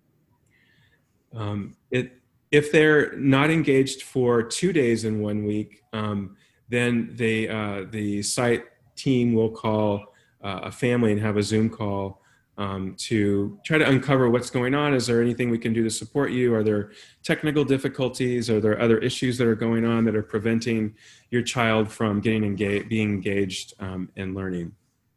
If they're not engaged for 2 days in 1 week, then the site team will call a family and have a Zoom call to try to uncover what's going on. Is there anything we can do to support you? Are there technical difficulties? Are there other issues that are going on that are preventing your child from being engaged in learning?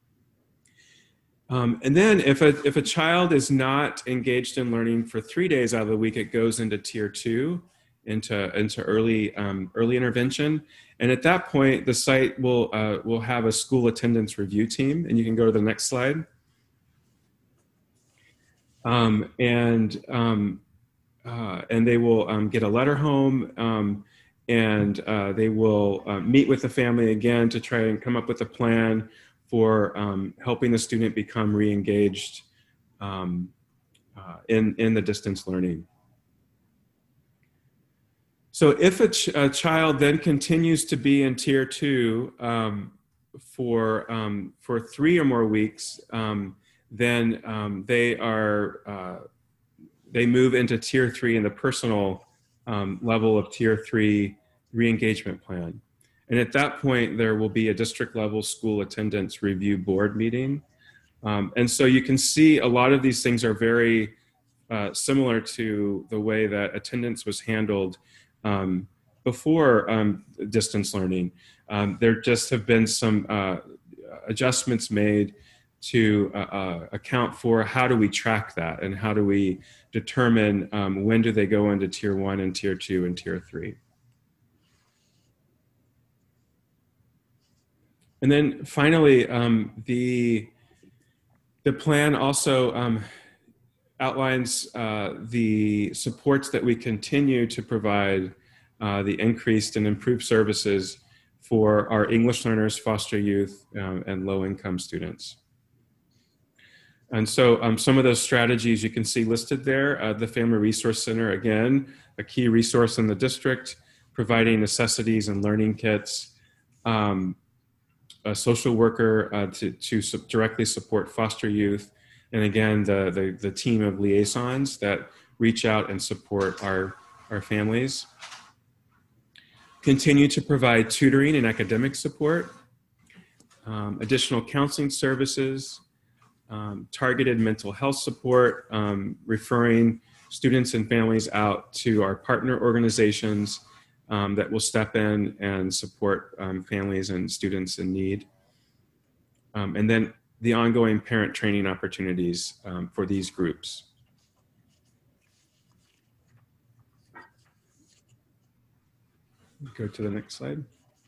And then if a child is not engaged in learning for 3 days out of the week, it goes into tier 2, into early intervention. And at that point, the site will have a school attendance review team. And you can go to the next slide. And they will get a letter home, and they will meet with the family again to try and come up with a plan for helping the student become re-engaged in the distance learning. So if a child then continues to be in tier 2 for 3 or more weeks, then they move into tier 3 in the personal level of tier 3 re-engagement plan. And at that point, there will be a district level school attendance review board meeting. And so you can see a lot of these things are very similar to the way that attendance was handled before distance learning. There just have been some adjustments made to account for how do we track that and how do we determine when do they go into tier 1 and tier 2 and tier 3. And then finally, the plan also outlines the supports that we continue to provide the increased and improved services for our English learners, foster youth, and low-income students. And so some of those strategies you can see listed there. The Family Resource Center, again, a key resource in the district, providing necessities and learning kits. A social worker to directly support foster youth. And again, the team of liaisons that reach out and support our families. Continue to provide tutoring and academic support, additional counseling services, targeted mental health support, referring students and families out to our partner organizations that will step in and support families and students in need. And then the ongoing parent training opportunities for these groups. Go to the next slide.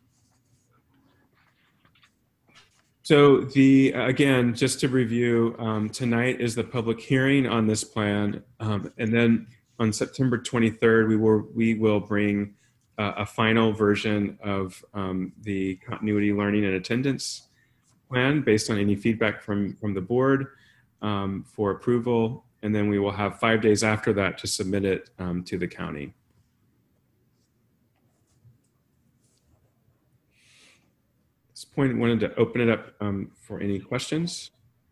So again, just to review, tonight is the public hearing on this plan. And then on September 23rd, we will bring a final version of the continuity learning and attendance plan based on any feedback from the board for approval. And then we will have 5 days after that to submit it to the county. At this point, I wanted to open it up for any questions.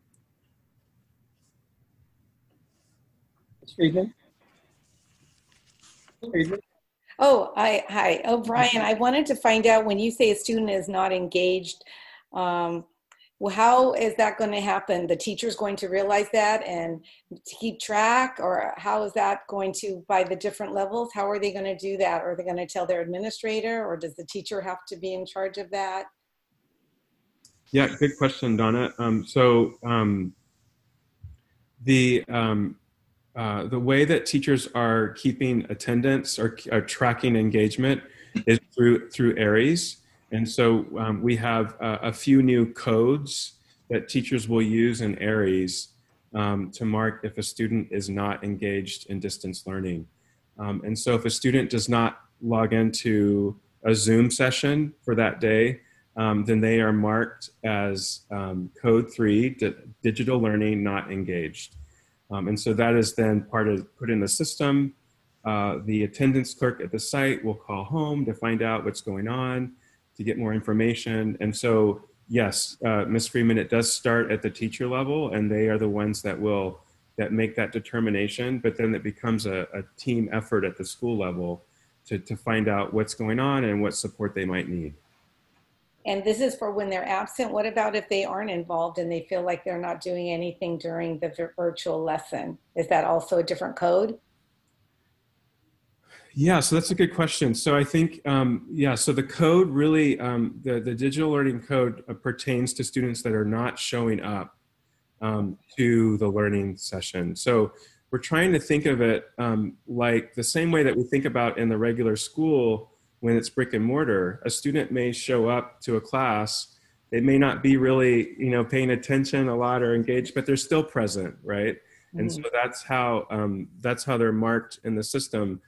Ms. Friedman? Friedman? Oh, hi. Oh, Brian, I wanted to find out when you say a student is not engaged, well, how is that going to happen? The teacher's going to realize that and to keep track, or how is that going to, by the different levels, how are they going to do that? Are they going to tell their administrator, or does the teacher have to be in charge of that? Yeah, good question, Donna. The way that teachers are keeping attendance or are tracking engagement is through ARIES. And so we have a few new codes that teachers will use in ARIES to mark if a student is not engaged in distance learning. And so if a student does not log into a Zoom session for that day, then they are marked as code 3, digital learning not engaged. And so that is then put in the system. The attendance clerk at the site will call home to find out what's going on, to get more information. And so, yes, Ms. Freeman, it does start at the teacher level, and they are the ones that will that make that determination, but then it becomes a team effort at the school level to find out what's going on and what support they might need. And this is for when they're absent. What about if they aren't involved and they feel like they're not doing anything during the virtual lesson? Is that also a different code? Yeah, so that's a good question. So I think, so the code really, the digital learning code pertains to students that are not showing up to the learning session. So we're trying to think of it like the same way that we think about in the regular school when it's brick and mortar. A student may show up to a class, they may not be really, paying attention a lot or engaged, but they're still present, right? Mm-hmm. And so that's how they're marked in the system.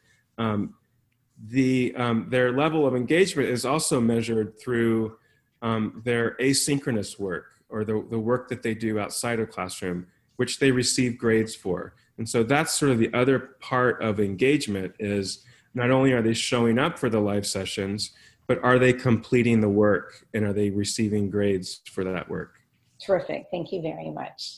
Their level of engagement is also measured through their asynchronous work, or the work that they do outside of classroom, which they receive grades for. And so that's sort of the other part of engagement, is not only are they showing up for the live sessions, but are they completing the work and are they receiving grades for that work? Terrific. Thank you very much.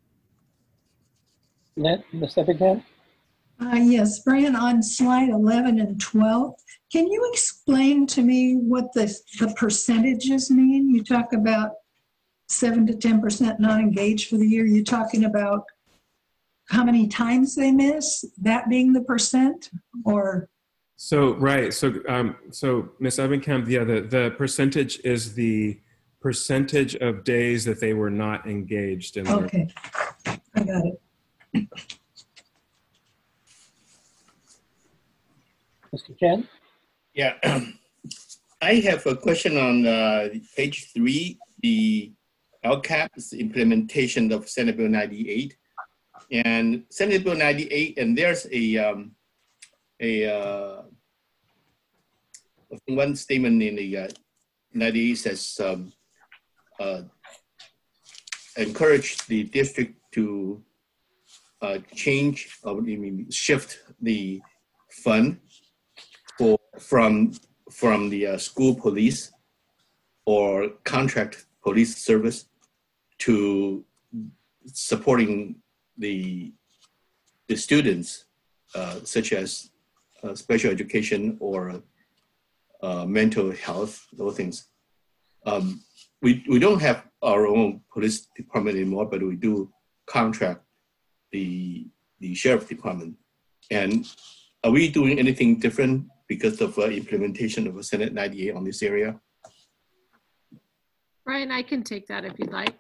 Ms. Effingham? Yes, Brian, on slide 11 and 12, can you explain to me what the percentages mean? You talk about 7 to 10% not engaged for the year. You're talking about how many times they miss, that being the percent, or? So, right. So Ms. Ebenkamp, the percentage is the percentage of days that they were not engaged in. Okay, I got it. Mr. Chen? Yeah, I have a question on page 3, the LCAP's implementation of Senate Bill 98. And Senate Bill 98, and there's one statement in the 98 says encourage the district to shift the fund from the school police or contract police service to supporting the students, such as special education or mental health, those things. We don't have our own police department anymore, but we do contract the sheriff department. And are we doing anything different because of implementation of Senate 98 on this area? Brian, I can take that if you'd like.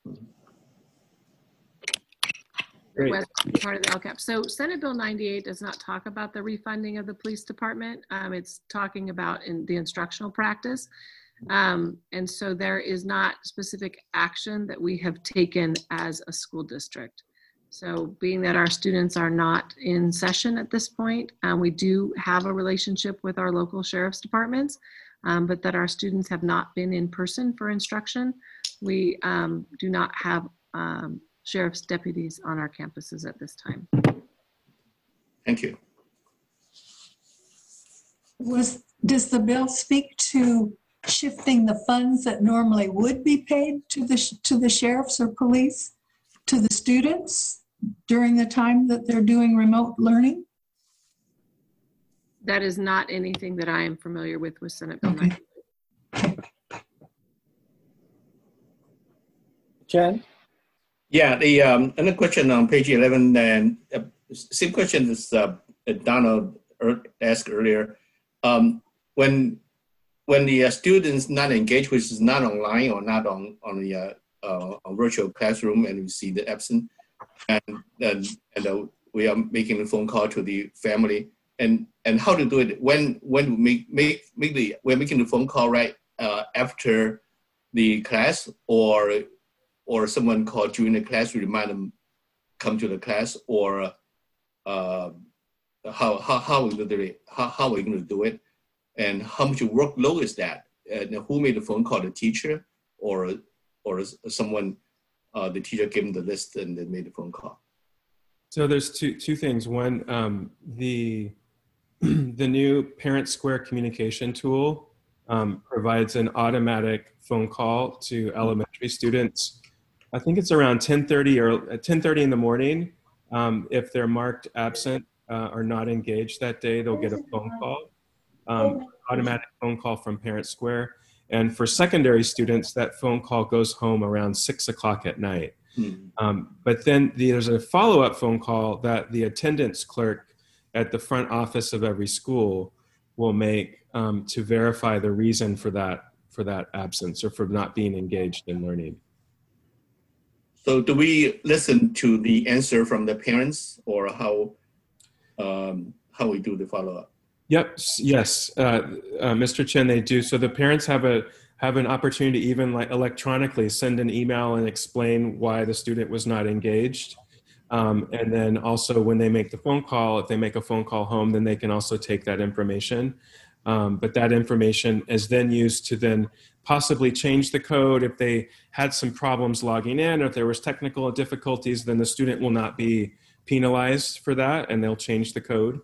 Great. Part of the LCAP. So Senate Bill 98 does not talk about the refunding of the police department. It's talking about in the instructional practice. And so there is not specific action that we have taken as a school district. So being that our students are not in session at this point, we do have a relationship with our local sheriff's departments, but that our students have not been in person for instruction. We do not have sheriff's deputies on our campuses at this time. Thank you. Does the bill speak to shifting the funds that normally would be paid to the sheriffs or police to the students during the time that they're doing remote learning? That is not anything that I am familiar with Senate Bill 98. Jen? Yeah, the another question on page 11, and same question as Donald asked earlier. When the students not engaged, which is not online or not on the virtual classroom, and we see the absent, and we are making a phone call to the family, and how to do it when we're making the phone call right after the class, or someone called during the class, we remind them come to the class, or how are we going to do it, and how much workload is that, and who made the phone call, the teacher or someone, the teacher gave them the list and they made the phone call? So there's two things. One, the new Parent Square communication tool provides an automatic phone call to elementary students. I think it's around 10:30 or 10:30 in the morning, If they're marked absent or not engaged that day, they'll get a phone call, automatic phone call from Parent Square. And for secondary students, that phone call goes home around 6 o'clock at night. But then there's a follow-up phone call that the attendance clerk at the front office of every school will make to verify the reason for that absence or for not being engaged in learning. So do we listen to the answer from the parents, or how we do the follow-up? Yep. Yes, Mr. Chen, they do. So the parents have an opportunity to even like electronically send an email and explain why the student was not engaged. And then also when they make the phone call, if they make a phone call home, then they can also take that information. But that information is then used to then possibly change the code. If they had some problems logging in, or if there was technical difficulties, then the student will not be penalized for that, and they'll change the code.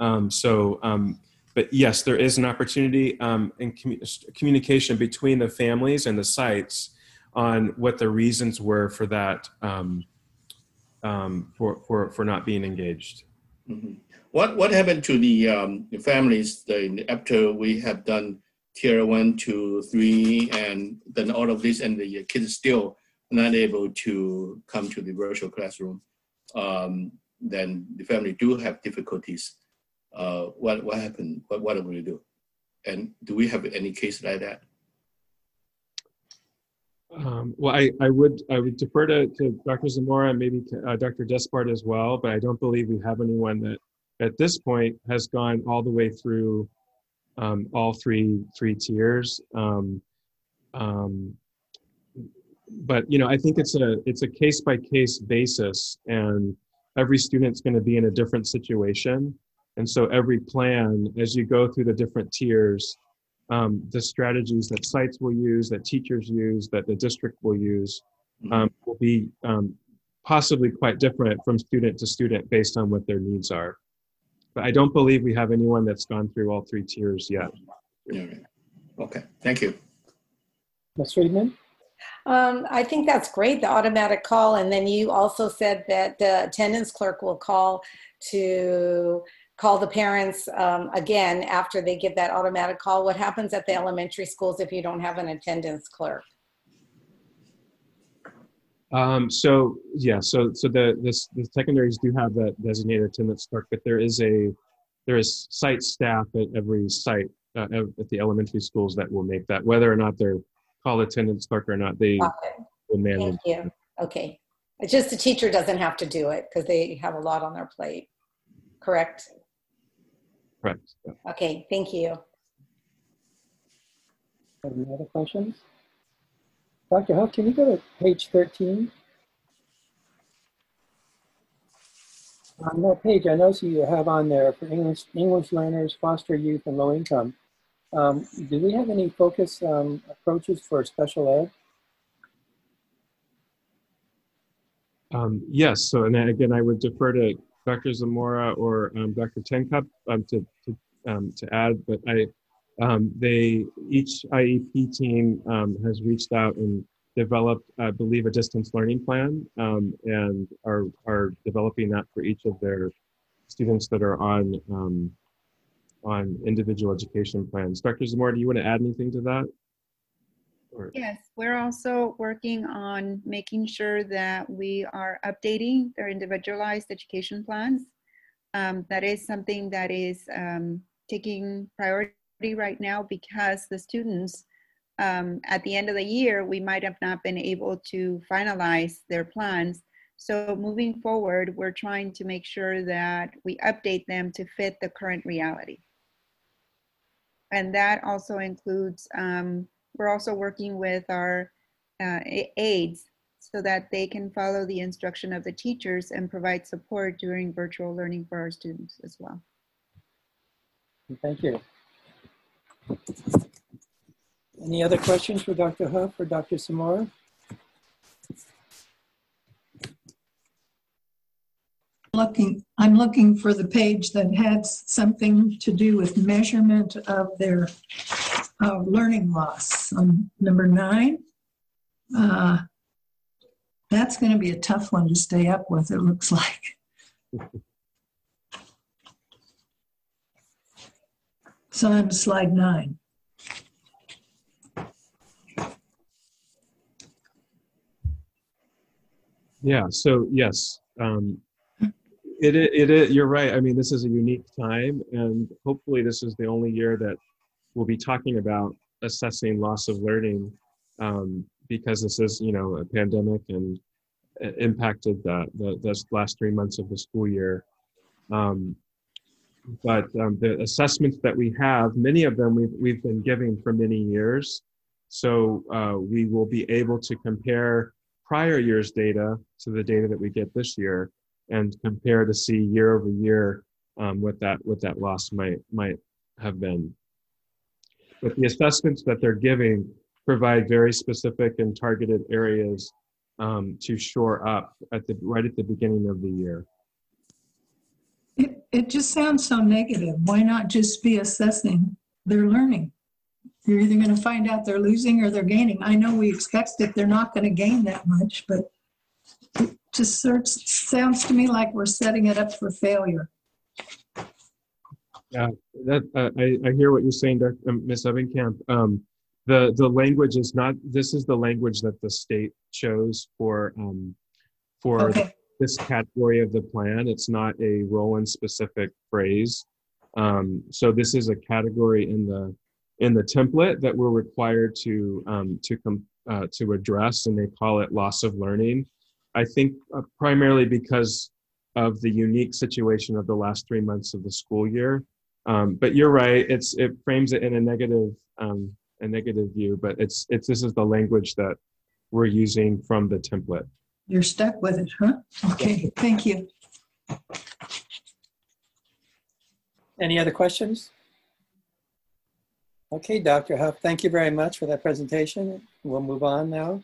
But yes, there is an opportunity in communication between the families and the sites on what the reasons were for that, for not being engaged. Mm-hmm. What happened to the families after we have done tier 1, 2, 3, and then all of this, and the kids still not able to come to the virtual classroom? Then the family do have difficulties. What happened? What do we do? And do we have any case like that? Well, I would defer to Dr. Zamora and maybe to Dr. Despard as well, but I don't believe we have anyone that at this point has gone all the way through all three tiers. But I think it's a case by case basis, and every student's going to be in a different situation. And so every plan, as you go through the different tiers, the strategies that sites will use, that teachers use, that the district will use, will be possibly quite different from student to student based on what their needs are. But I don't believe we have anyone that's gone through all 3 tiers yet. Okay, thank you. Ms. Friedman? I think that's great, the automatic call. And then you also said that the attendance clerk will call the parents again after they get that automatic call. What happens at the elementary schools if you don't have an attendance clerk? So the secondaries do have that designated attendance clerk, but there is site staff at every site at the elementary schools that will make that, whether or not they're called attendance clerk or not, they will manage. Thank you. Okay. It's just the teacher doesn't have to do it because they have a lot on their plate. Correct? Correct. Yeah. Okay. Thank you. Any other questions? Dr. Huff, can you go to page 13? On that page, I notice you have on there for English learners, foster youth, and low income. Do we have any focus approaches for special ed? Yes. So, and again, I would defer to Dr. Zamora or Dr. Tencup to add, but each IEP team has reached out and developed, I believe, a distance learning plan, and are developing that for each of their students that are on individual education plans. Dr. Zamora, do you want to add anything to that? Or? Yes, we're also working on making sure that we are updating their individualized education plans. That is something that is taking priority right now because the students at the end of the year, we might have not been able to finalize their plans. So moving forward, we're trying to make sure that we update them to fit the current reality. And that also includes, we're also working with our aides so that they can follow the instruction of the teachers and provide support during virtual learning for our students as well. Thank you. Any other questions for Dr. Huff or Dr. Zamora? I'm looking for the page that had something to do with measurement of their learning loss. On number 9, that's going to be a tough one to stay up with, it looks like. So I'm slide 9. Yeah, so yes, you're right. I mean, this is a unique time, and hopefully this is the only year that we'll be talking about assessing loss of learning, because this is, a pandemic and it impacted the last 3 months of the school year. But the assessments that we have, many of them we've been giving for many years. So we will be able to compare prior year's data to the data that we get this year and compare to see year over year what that loss might have been. But the assessments that they're giving provide very specific and targeted areas to shore up right at the beginning of the year. It just sounds so negative. Why not just be assessing their learning? You're either going to find out they're losing or they're gaining. I know we expect that they're not going to gain that much, but it just sounds to me like we're setting it up for failure. Yeah, I hear what you're saying, Ms. Evankamp. The language is not. This is the language that the state chose for Okay. this category of the plan. It's not a Roland specific phrase. So this is a category in the template that we're required to address, and they call it loss of learning. I think primarily because of the unique situation of the last 3 months of the school year. But you're right. It frames it in a negative view. But this is the language that we're using from the template. You're stuck with it, huh? Okay, thank you. Any other questions? Okay, Dr. Huff, thank you very much for that presentation. We'll move on now.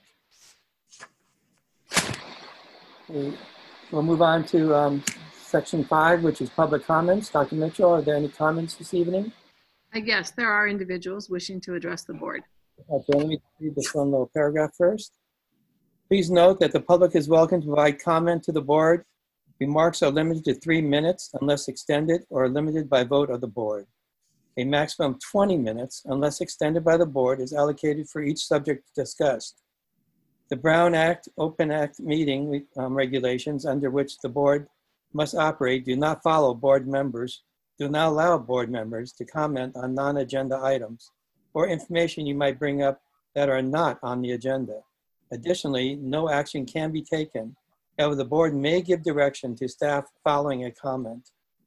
We'll move on to section 5, which is public comments. Dr. Mitchell, are there any comments this evening? Yes, there are individuals wishing to address the board. Okay, let me read this one little paragraph first. Please note that the public is welcome to provide comment to the board. Remarks are limited to 3 minutes unless extended or limited by vote of the board. A maximum of 20 minutes, unless extended by the board, is allocated for each subject discussed. The Brown Act, Open Act meeting regulations under which the board must operate do not allow board members to comment on non-agenda items or information you might bring up that are not on the agenda. Additionally, no action can be taken. However, the board may give direction to staff following a comment.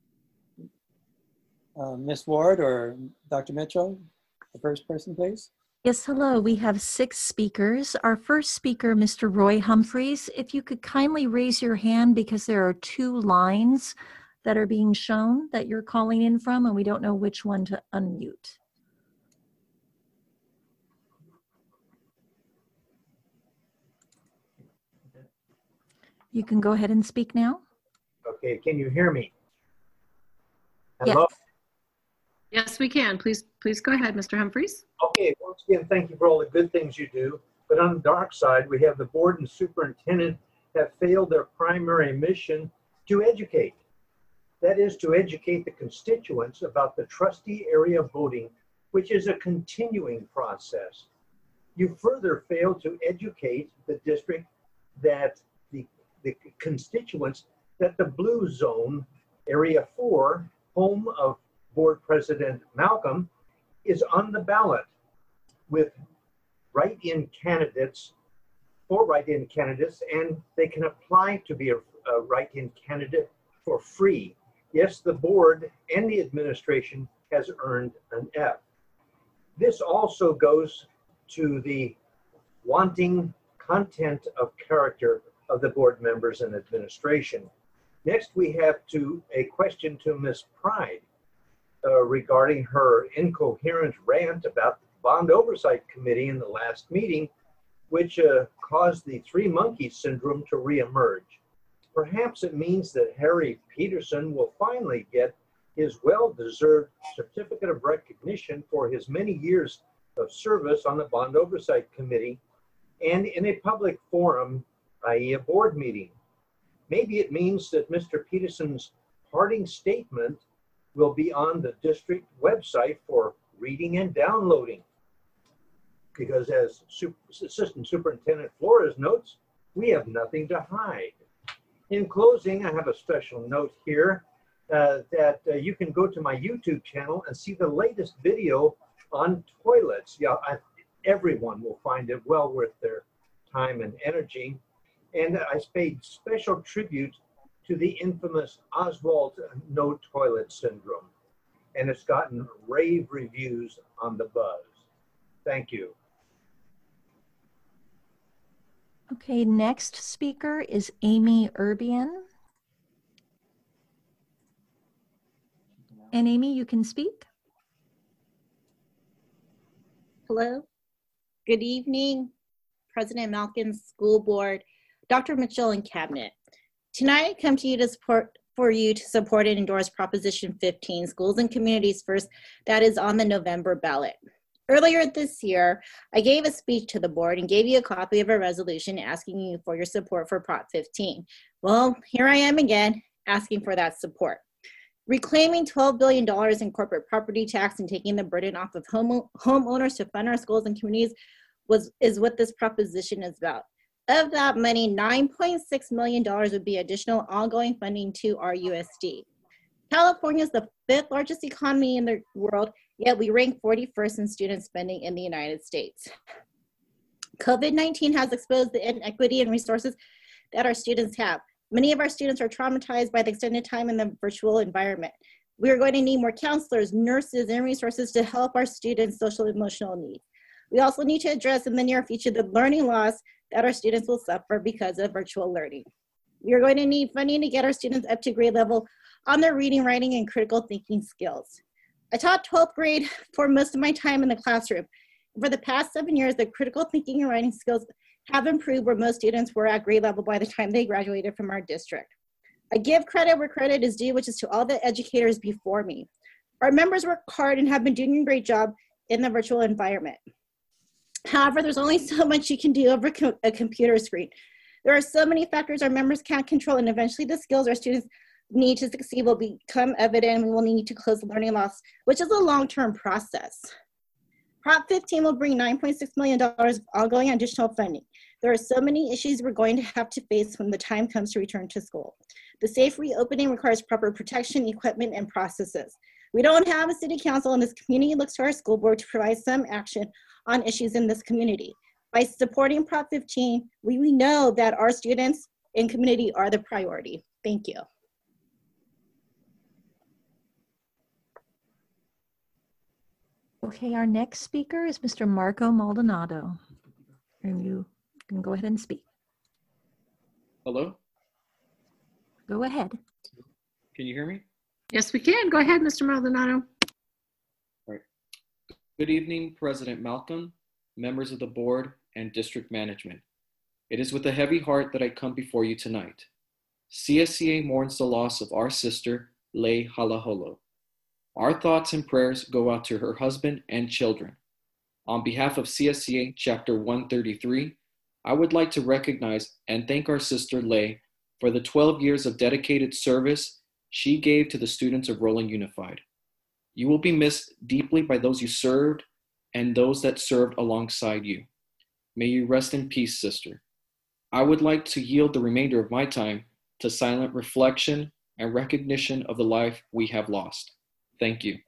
Ms. Ward or Dr. Mitchell, the first person, please. Yes, hello. We have 6 speakers. Our first speaker, Mr. Roy Humphreys, if you could kindly raise your hand because there are 2 lines that are being shown that you're calling in from, and we don't know which one to unmute. You can go ahead and speak now. Okay, can you hear me? Hello? Yes. Yes, we can. Please go ahead, Mr. Humphreys. Okay, once again, thank you for all the good things you do. But on the dark side, we have the board and superintendent have failed their primary mission to educate. That is to educate the constituents about the trustee area voting, which is a continuing process. You further fail to educate the district that the constituents that the blue zone, area 4, home of Board President Malcolm, is on the ballot with write-in candidates, and they can apply to be a write-in candidate for free. Yes, the board and the administration has earned an F. This also goes to the wanting content of character of the board members and administration. Next, we have a question to Ms. Pride regarding her incoherent rant about the Bond Oversight Committee in the last meeting, which caused the 3 monkeys syndrome to reemerge. Perhaps it means that Harry Peterson will finally get his well-deserved certificate of recognition for his many years of service on the Bond Oversight Committee and in a public forum, i.e. a board meeting. Maybe it means that Mr. Peterson's parting statement will be on the district website for reading and downloading. Because as Assistant Superintendent Flores notes, we have nothing to hide. In closing, I have a special note here that you can go to my YouTube channel and see the latest video on toilets. Yeah, everyone will find it well worth their time and energy. And I paid special tribute to the infamous Oswald no toilet syndrome. And it's gotten rave reviews on the buzz. Thank you. Okay, next speaker is Amy Urbian. And Amy, you can speak. Hello. Good evening, President Malkin, School Board, Dr. Mitchell, and Cabinet. Tonight, I come to you to support and endorse Proposition 15, Schools and Communities First, that is on the November ballot. Earlier this year, I gave a speech to the board and gave you a copy of a resolution asking you for your support for Prop 15. Well, here I am again, asking for that support. Reclaiming $12 billion in corporate property tax and taking the burden off of homeowners to fund our schools and communities is what this proposition is about. Of that money, $9.6 million would be additional ongoing funding to RUSD. California is the 5th largest economy in the world, yet we rank 41st in student spending in the United States. COVID-19 has exposed the inequity in resources that our students have. Many of our students are traumatized by the extended time in the virtual environment. We are going to need more counselors, nurses, and resources to help our students' social and emotional needs. We also need to address in the near future the learning loss that our students will suffer because of virtual learning. We are going to need funding to get our students up to grade level on their reading, writing, and critical thinking skills. I taught 12th grade for most of my time in the classroom. For the past 7 years, the critical thinking and writing skills have improved where most students were at grade level by the time they graduated from our district. I give credit where credit is due, which is to all the educators before me. Our members work hard and have been doing a great job in the virtual environment. However, there's only so much you can do over a computer screen. There are so many factors our members can't control, and eventually the skills our students need to succeed will become evident, and we will need to close the learning loss, which is a long-term process. Prop 15 will bring $9.6 million of ongoing additional funding. There are so many issues we're going to have to face when the time comes to return to school. The safe reopening requires proper protection, equipment, and processes. We don't have a city council, and this community looks to our school board to provide some action on issues in this community. By supporting Prop 15, we know that our students and community are the priority. Thank you. Okay, our next speaker is Mr. Marco Maldonado. And you can go ahead and speak. Hello? Go ahead. Can you hear me? Yes, we can. Go ahead, Mr. Maldonado. All right. Good evening, President Malcolm, members of the board, and district management. It is with a heavy heart that I come before you tonight. CSCA mourns the loss of our sister, Lei Halaholo. Our thoughts and prayers go out to her husband and children. On behalf of CSCA Chapter 133, I would like to recognize and thank our sister Lei for the 12 years of dedicated service she gave to the students of Roland Unified. You will be missed deeply by those you served and those that served alongside you. May you rest in peace, sister. I would like to yield the remainder of my time to silent reflection and recognition of the life we have lost. Thank you.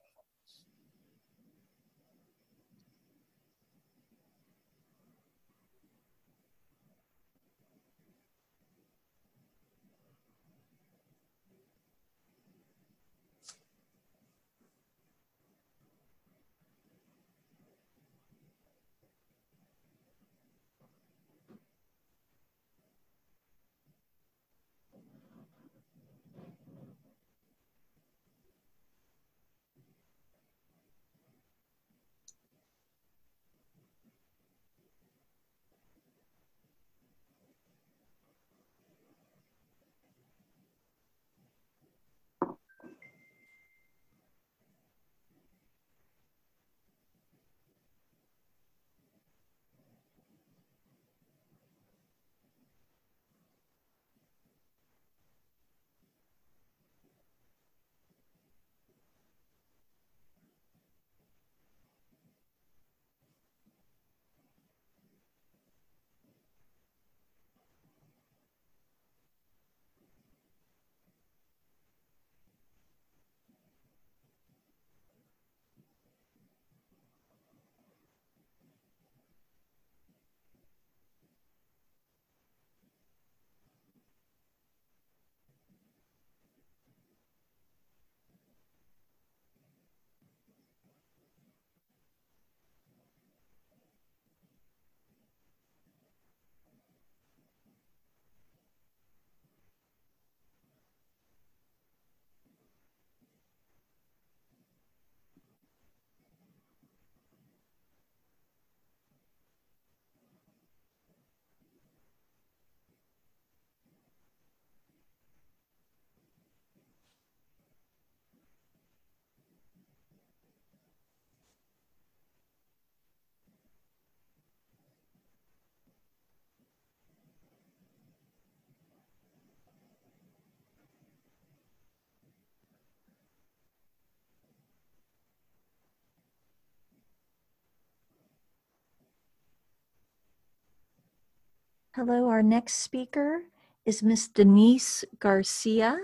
Hello, our next speaker is Miss Denise Garcia.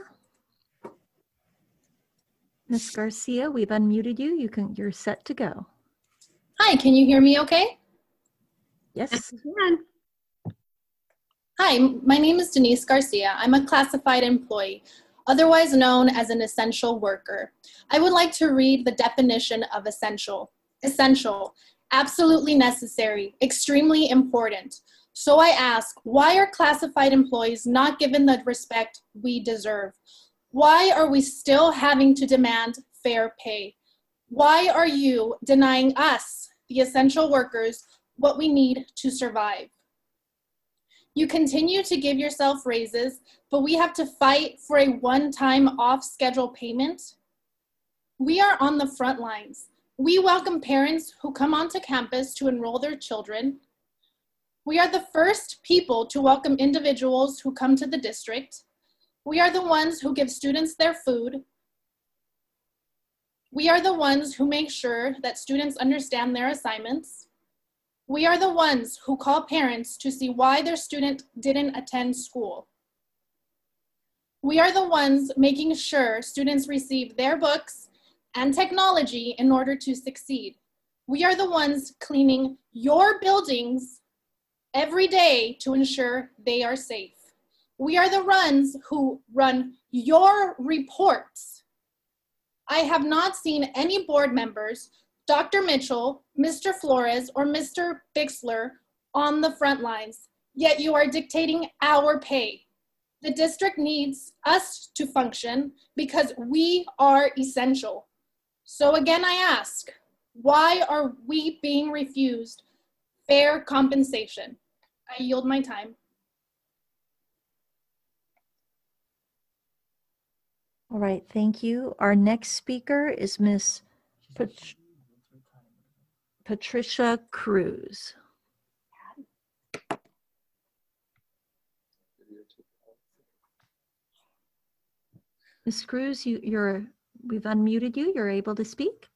Miss Garcia, we've unmuted you. You're set to go. Hi, can you hear me okay? Yes. Hi, my name is Denise Garcia. I'm a classified employee, otherwise known as an essential worker. I would like to read the definition of essential. Essential, absolutely necessary, extremely important. So I ask, why are classified employees not given the respect we deserve? Why are we still having to demand fair pay? Why are you denying us, the essential workers, what we need to survive? You continue to give yourself raises, but we have to fight for a one-time off-schedule payment. We are on the front lines. We welcome parents who come onto campus to enroll their children. We are the first people to welcome individuals who come to the district. We are the ones who give students their food. We are the ones who make sure that students understand their assignments. We are the ones who call parents to see why their student didn't attend school. We are the ones making sure students receive their books and technology in order to succeed. We are the ones cleaning your buildings every day to ensure they are safe. We are the ones who run your reports. I have not seen any board members, Dr. Mitchell, Mr. Flores, or Mr. Bixler on the front lines, yet you are dictating our pay. The district needs us to function because we are essential. So again, I ask, why are we being refused fair compensation? I yield my time. All right, thank you. Our next speaker is Miss Patricia Cruz. Ms. Cruz, we've unmuted you. You're able to speak.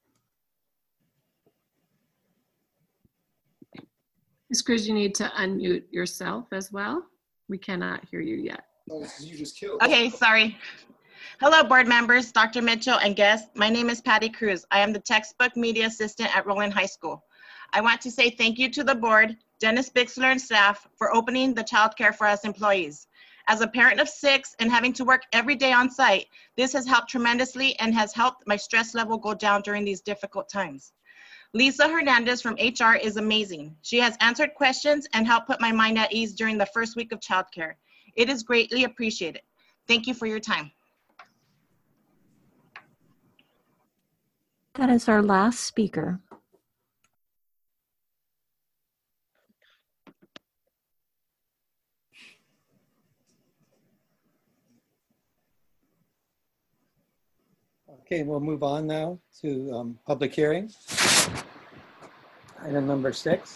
Ms. Cruz, you need to unmute yourself as well. We cannot hear you yet. Okay, sorry. Hello, board members, Dr. Mitchell, and guests. My name is Patty Cruz. I am the textbook media assistant at Roland High School. I want to say thank you to the board, Dennis Bixler and staff for opening the childcare for us employees. As a parent of 6 and having to work every day on site, this has helped tremendously and has helped my stress level go down during these difficult times. Lisa Hernandez from HR is amazing. She has answered questions and helped put my mind at ease during the first week of childcare. It is greatly appreciated. Thank you for your time. That is our last speaker. Okay, we'll move on now to public hearing. Item number 6.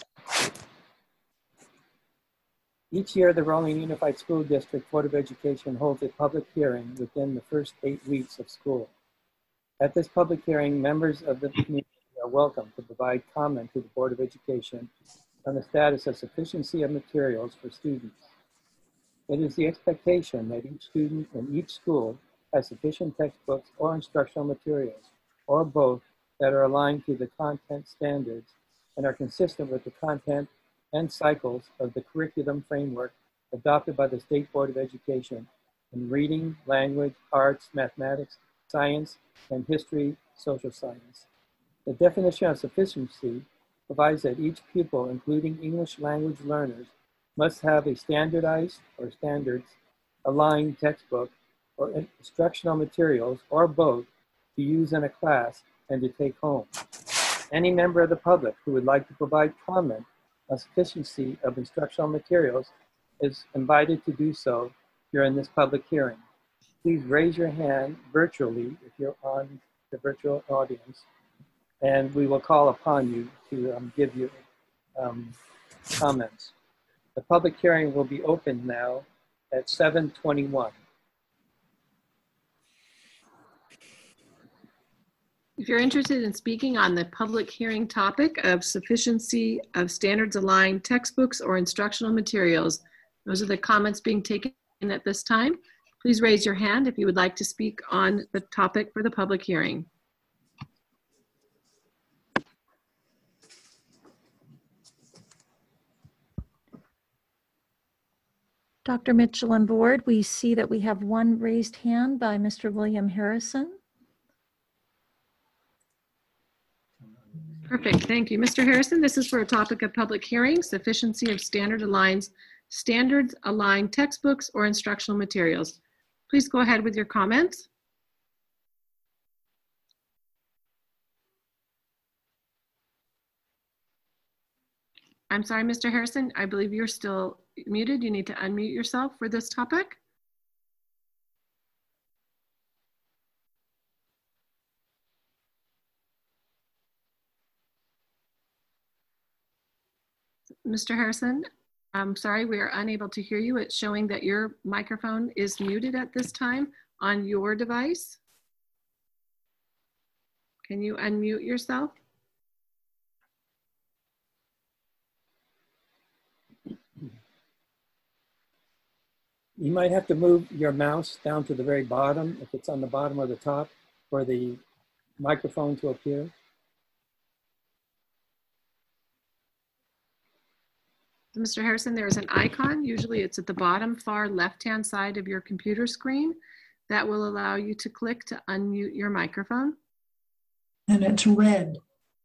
Each year, the Roland Unified School District Board of Education holds a public hearing within the first 8 weeks of school. At this public hearing, members of the community are welcome to provide comment to the Board of Education on the status of sufficiency of materials for students. It is the expectation that each student in each school has sufficient textbooks or instructional materials, or both, that are aligned to the content standards and are consistent with the content and cycles of the curriculum framework adopted by the State Board of Education in reading, language, arts, mathematics, science, and history, social science. The definition of sufficiency provides that each pupil, including English language learners, must have a standardized or standards aligned textbook or instructional materials, or both, to use in a class and to take home. Any member of the public who would like to provide comment on sufficiency of instructional materials is invited to do so during this public hearing. Please raise your hand virtually if you're on the virtual audience, and we will call upon you to give you comments. The public hearing will be open now at 7:21. If you're interested in speaking on the public hearing topic of sufficiency of standards aligned textbooks or instructional materials, Those are the comments being taken at this time. Please raise your hand if you would like to speak on the topic for the public hearing. Dr. Mitchell and board, we see that we have one raised hand by Mr. William Harrison. Perfect, thank you. Mr. Harrison, this is for a topic of public hearing, sufficiency of standards aligned textbooks or instructional materials. Please go ahead with your comments. I'm sorry, Mr. Harrison, I believe you're still muted. You need to unmute yourself for this topic. Mr. Harrison, I'm sorry, we are unable to hear you. It's showing that your microphone is muted at this time on your device. Can you unmute yourself? You might have to move your mouse down to the very bottom, if it's on the bottom or the top, for the microphone to appear. Mr. Harrison, there is an icon. Usually it's at the bottom far left-hand side of your computer screen that will allow you to click to unmute your microphone. And it's red.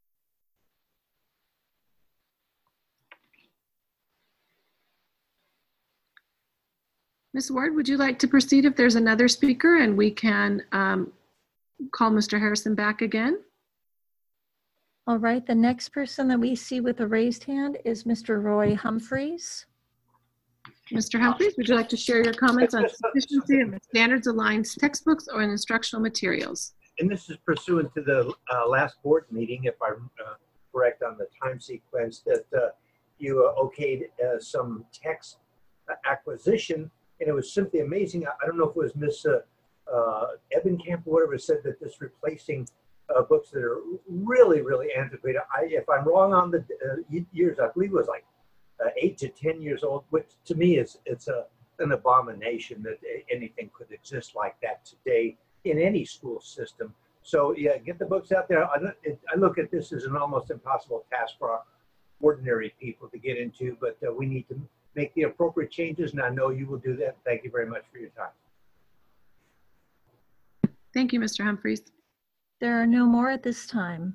Ms. Ward, would you like to proceed if there's another speaker and we can call Mr. Harrison back again? All right, the next person that we see with a raised hand is Mr. Roy Humphreys. Mr. Humphreys, would you like to share your comments on sufficiency of standards aligned textbooks or instructional materials? And this is pursuant to the last board meeting, if I'm correct on the time sequence, that you okayed some text acquisition, and it was simply amazing. I don't know if it was Miss Ebenkamp or whatever said that this replacing books that are really, really antiquated. If I'm wrong on the years, I believe it was like 8 to 10 years old, which to me is an abomination that anything could exist like that today in any school system. So yeah, get the books out there. I look at this as an almost impossible task for ordinary people to get into, but we need to make the appropriate changes, and I know you will do that. Thank you very much for your time. Thank you, Mr. Humphreys. There are no more at this time.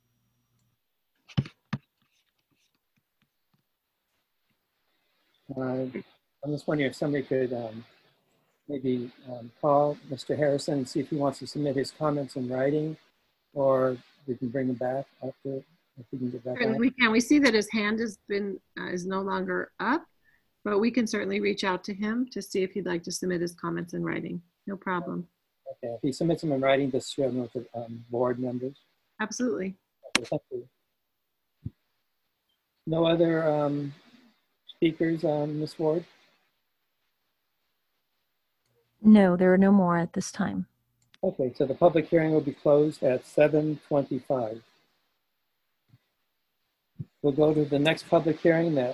I'm just wondering if somebody could maybe call Mr. Harrison and see if he wants to submit his comments in writing, or we can bring him back after, if we can get back on. We can. We see that his hand has been is no longer up, but we can certainly reach out to him to see if he'd like to submit his comments in writing. No problem. Okay, if he submits them in writing, just share them with the board members. Absolutely. Okay, thank you. No other speakers, Ms. Ward? No, there are no more at this time. Okay, so the public hearing will be closed at 7:25. We'll go to the next public hearing that,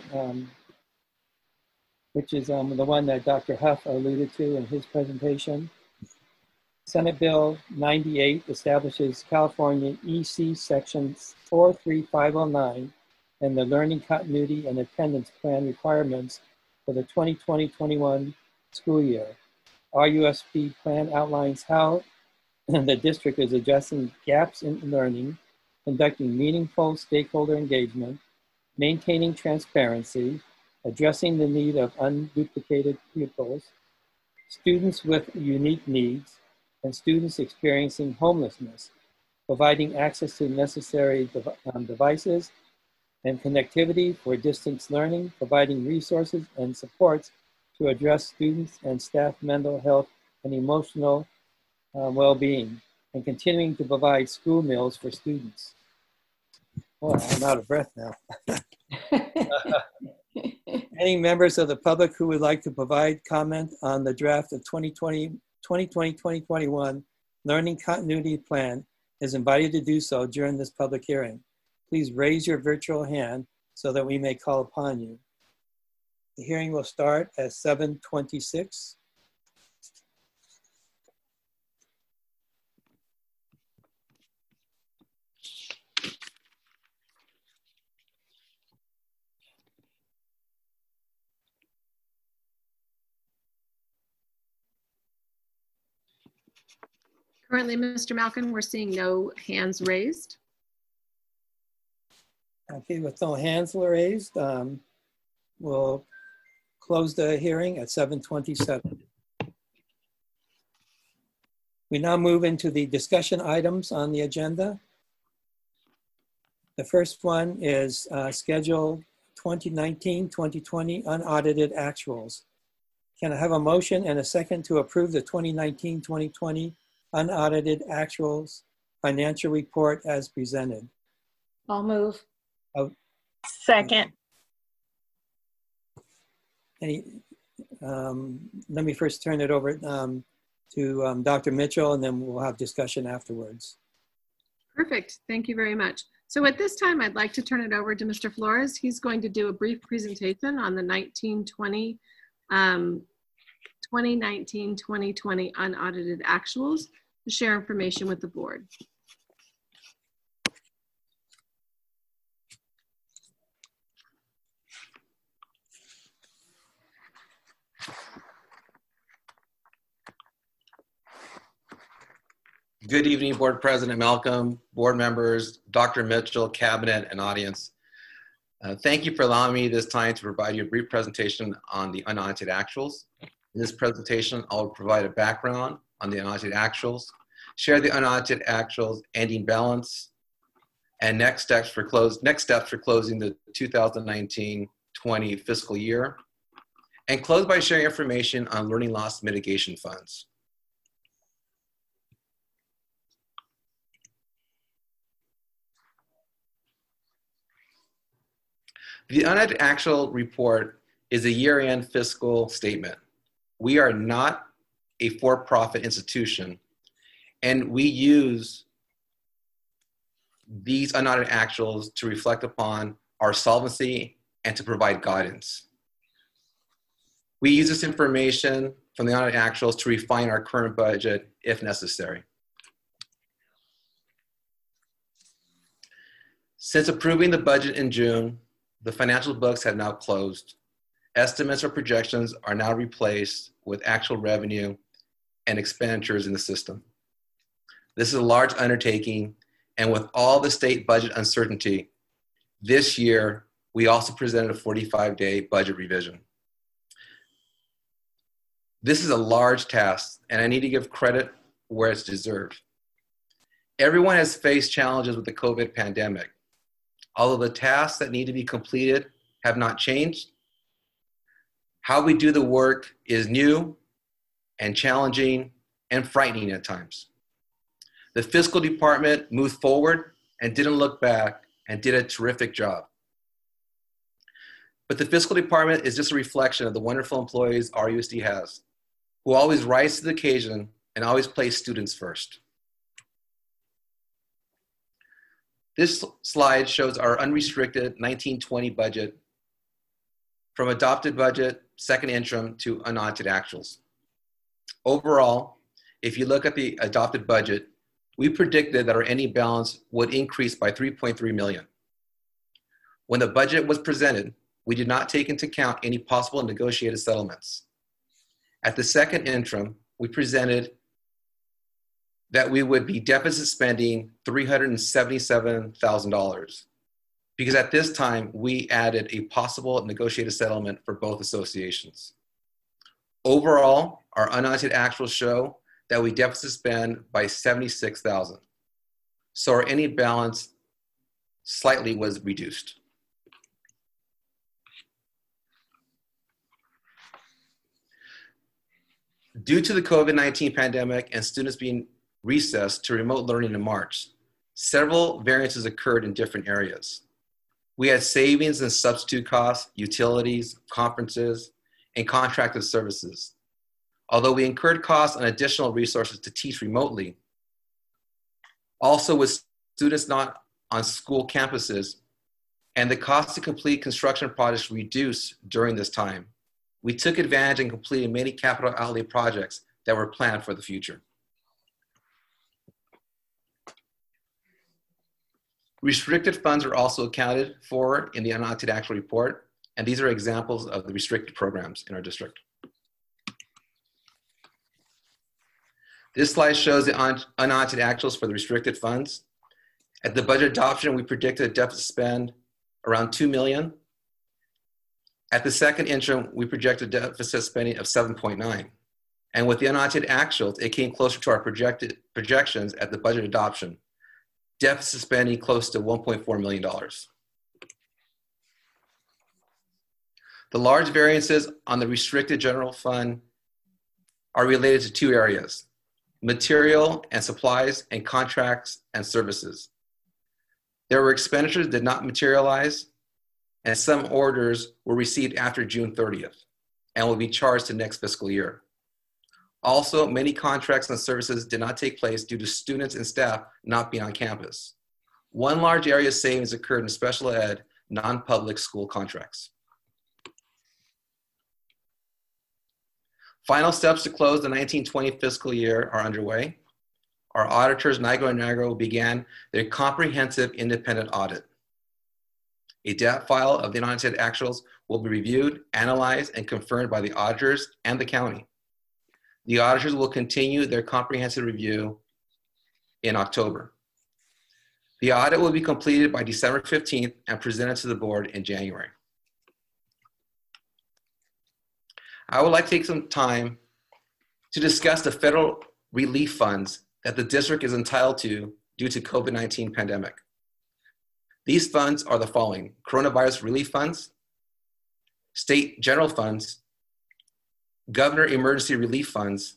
which is the one that Dr. Huff alluded to in his presentation. Senate Bill 98 establishes California EC Sections 43509 and the Learning Continuity and Attendance Plan requirements for the 2020-21 school year. RUSP plan outlines how the district is addressing gaps in learning, conducting meaningful stakeholder engagement, maintaining transparency, addressing the need of unduplicated pupils, students with unique needs, and students experiencing homelessness, providing access to necessary devices and connectivity for distance learning, providing resources and supports to address students and staff mental health and emotional well-being, and continuing to provide school meals for students. Oh, I'm out of breath now. Any members of the public who would like to provide comment on the draft of 2020-2021 Learning Continuity Plan is invited to do so during this public hearing. Please raise your virtual hand so that we may call upon you. The hearing will start at 7:26. Currently, Mr. Malkin, we're seeing no hands raised. Okay, with no hands raised, we'll close the hearing at 7:27. We now move into the discussion items on the agenda. The first one is Schedule 2019-2020 unaudited actuals. Can I have a motion and a second to approve the 2019-2020 unaudited actuals financial report as presented? I'll move. Second. Let me first turn it over to Dr. Mitchell, and then we'll have discussion afterwards. Perfect. Thank you very much. So at this time, I'd like to turn it over to Mr. Flores. He's going to do a brief presentation on the 2019-2020 unaudited actuals to share information with the board. Good evening, Board President Malcolm, board members, Dr. Mitchell, cabinet, and audience. Thank you for allowing me this time to provide you a brief presentation on the unaudited actuals. In this presentation, I'll provide a background on the unaudited actuals, share the unaudited actuals ending balance, and next steps for closing the 2019-20 fiscal year, and close by sharing information on learning loss mitigation funds. The unaudited actual report is a year-end fiscal statement. We are not a for-profit institution, and we use these unaudited actuals to reflect upon our solvency and to provide guidance. We use this information from the unaudited actuals to refine our current budget if necessary. Since approving the budget in June, the financial books have now closed. Estimates or projections are now replaced with actual revenue and expenditures in the system. This is a large undertaking, and with all the state budget uncertainty, this year, we also presented a 45-day budget revision. This is a large task, and I need to give credit where it's deserved. Everyone has faced challenges with the COVID pandemic. Although the tasks that need to be completed have not changed, how we do the work is new and challenging and frightening at times. The fiscal department moved forward and didn't look back and did a terrific job. But the fiscal department is just a reflection of the wonderful employees RUSD has, who always rise to the occasion and always place students first. This slide shows our unrestricted 19-20 budget from adopted budget, second interim to unaudited actuals. Overall, if you look at the adopted budget, we predicted that our ending balance would increase by $3.3 million. When the budget was presented, we did not take into account any possible negotiated settlements. At the second interim, we presented that we would be deficit spending $377,000 because at this time we added a possible negotiated settlement for both associations. Overall, our unaudited actuals show that we deficit spend by $76,000. So our ending balance slightly was reduced. Due to the COVID-19 pandemic and students being recessed to remote learning in March, several variances occurred in different areas. We had savings in substitute costs, utilities, conferences, and contracted services. Although we incurred costs on additional resources to teach remotely, also with students not on school campuses and the cost to complete construction projects reduced during this time. We took advantage and completed many capital outlay projects that were planned for the future. Restricted funds are also accounted for in the unaudited actual report, and these are examples of the restricted programs in our district. This slide shows the unaudited actuals for the restricted funds. At the budget adoption, we predicted a deficit spend around $2 million. At the second interim, we projected deficit spending of 7.9. And with the unaudited actuals, it came closer to our projections at the budget adoption. Deficit spending close to $1.4 million. The large variances on the restricted general fund are related to two areas: material and supplies, and contracts and services. There were expenditures that did not materialize, and some orders were received after June 30th and will be charged to next fiscal year. Also, many contracts and services did not take place due to students and staff not being on campus. One large area of savings occurred in special ed, non-public school contracts. Final steps to close the 1920 fiscal year are underway. Our auditors, Nigro and Nigro, began their comprehensive independent audit. A data file of the unaudited actuals will be reviewed, analyzed, and confirmed by the auditors and the county. The auditors will continue their comprehensive review in October. The audit will be completed by December 15th and presented to the board in January. I would like to take some time to discuss the federal relief funds that the district is entitled to due to COVID-19 pandemic. These funds are the following: coronavirus relief funds, state general funds, governor emergency relief funds,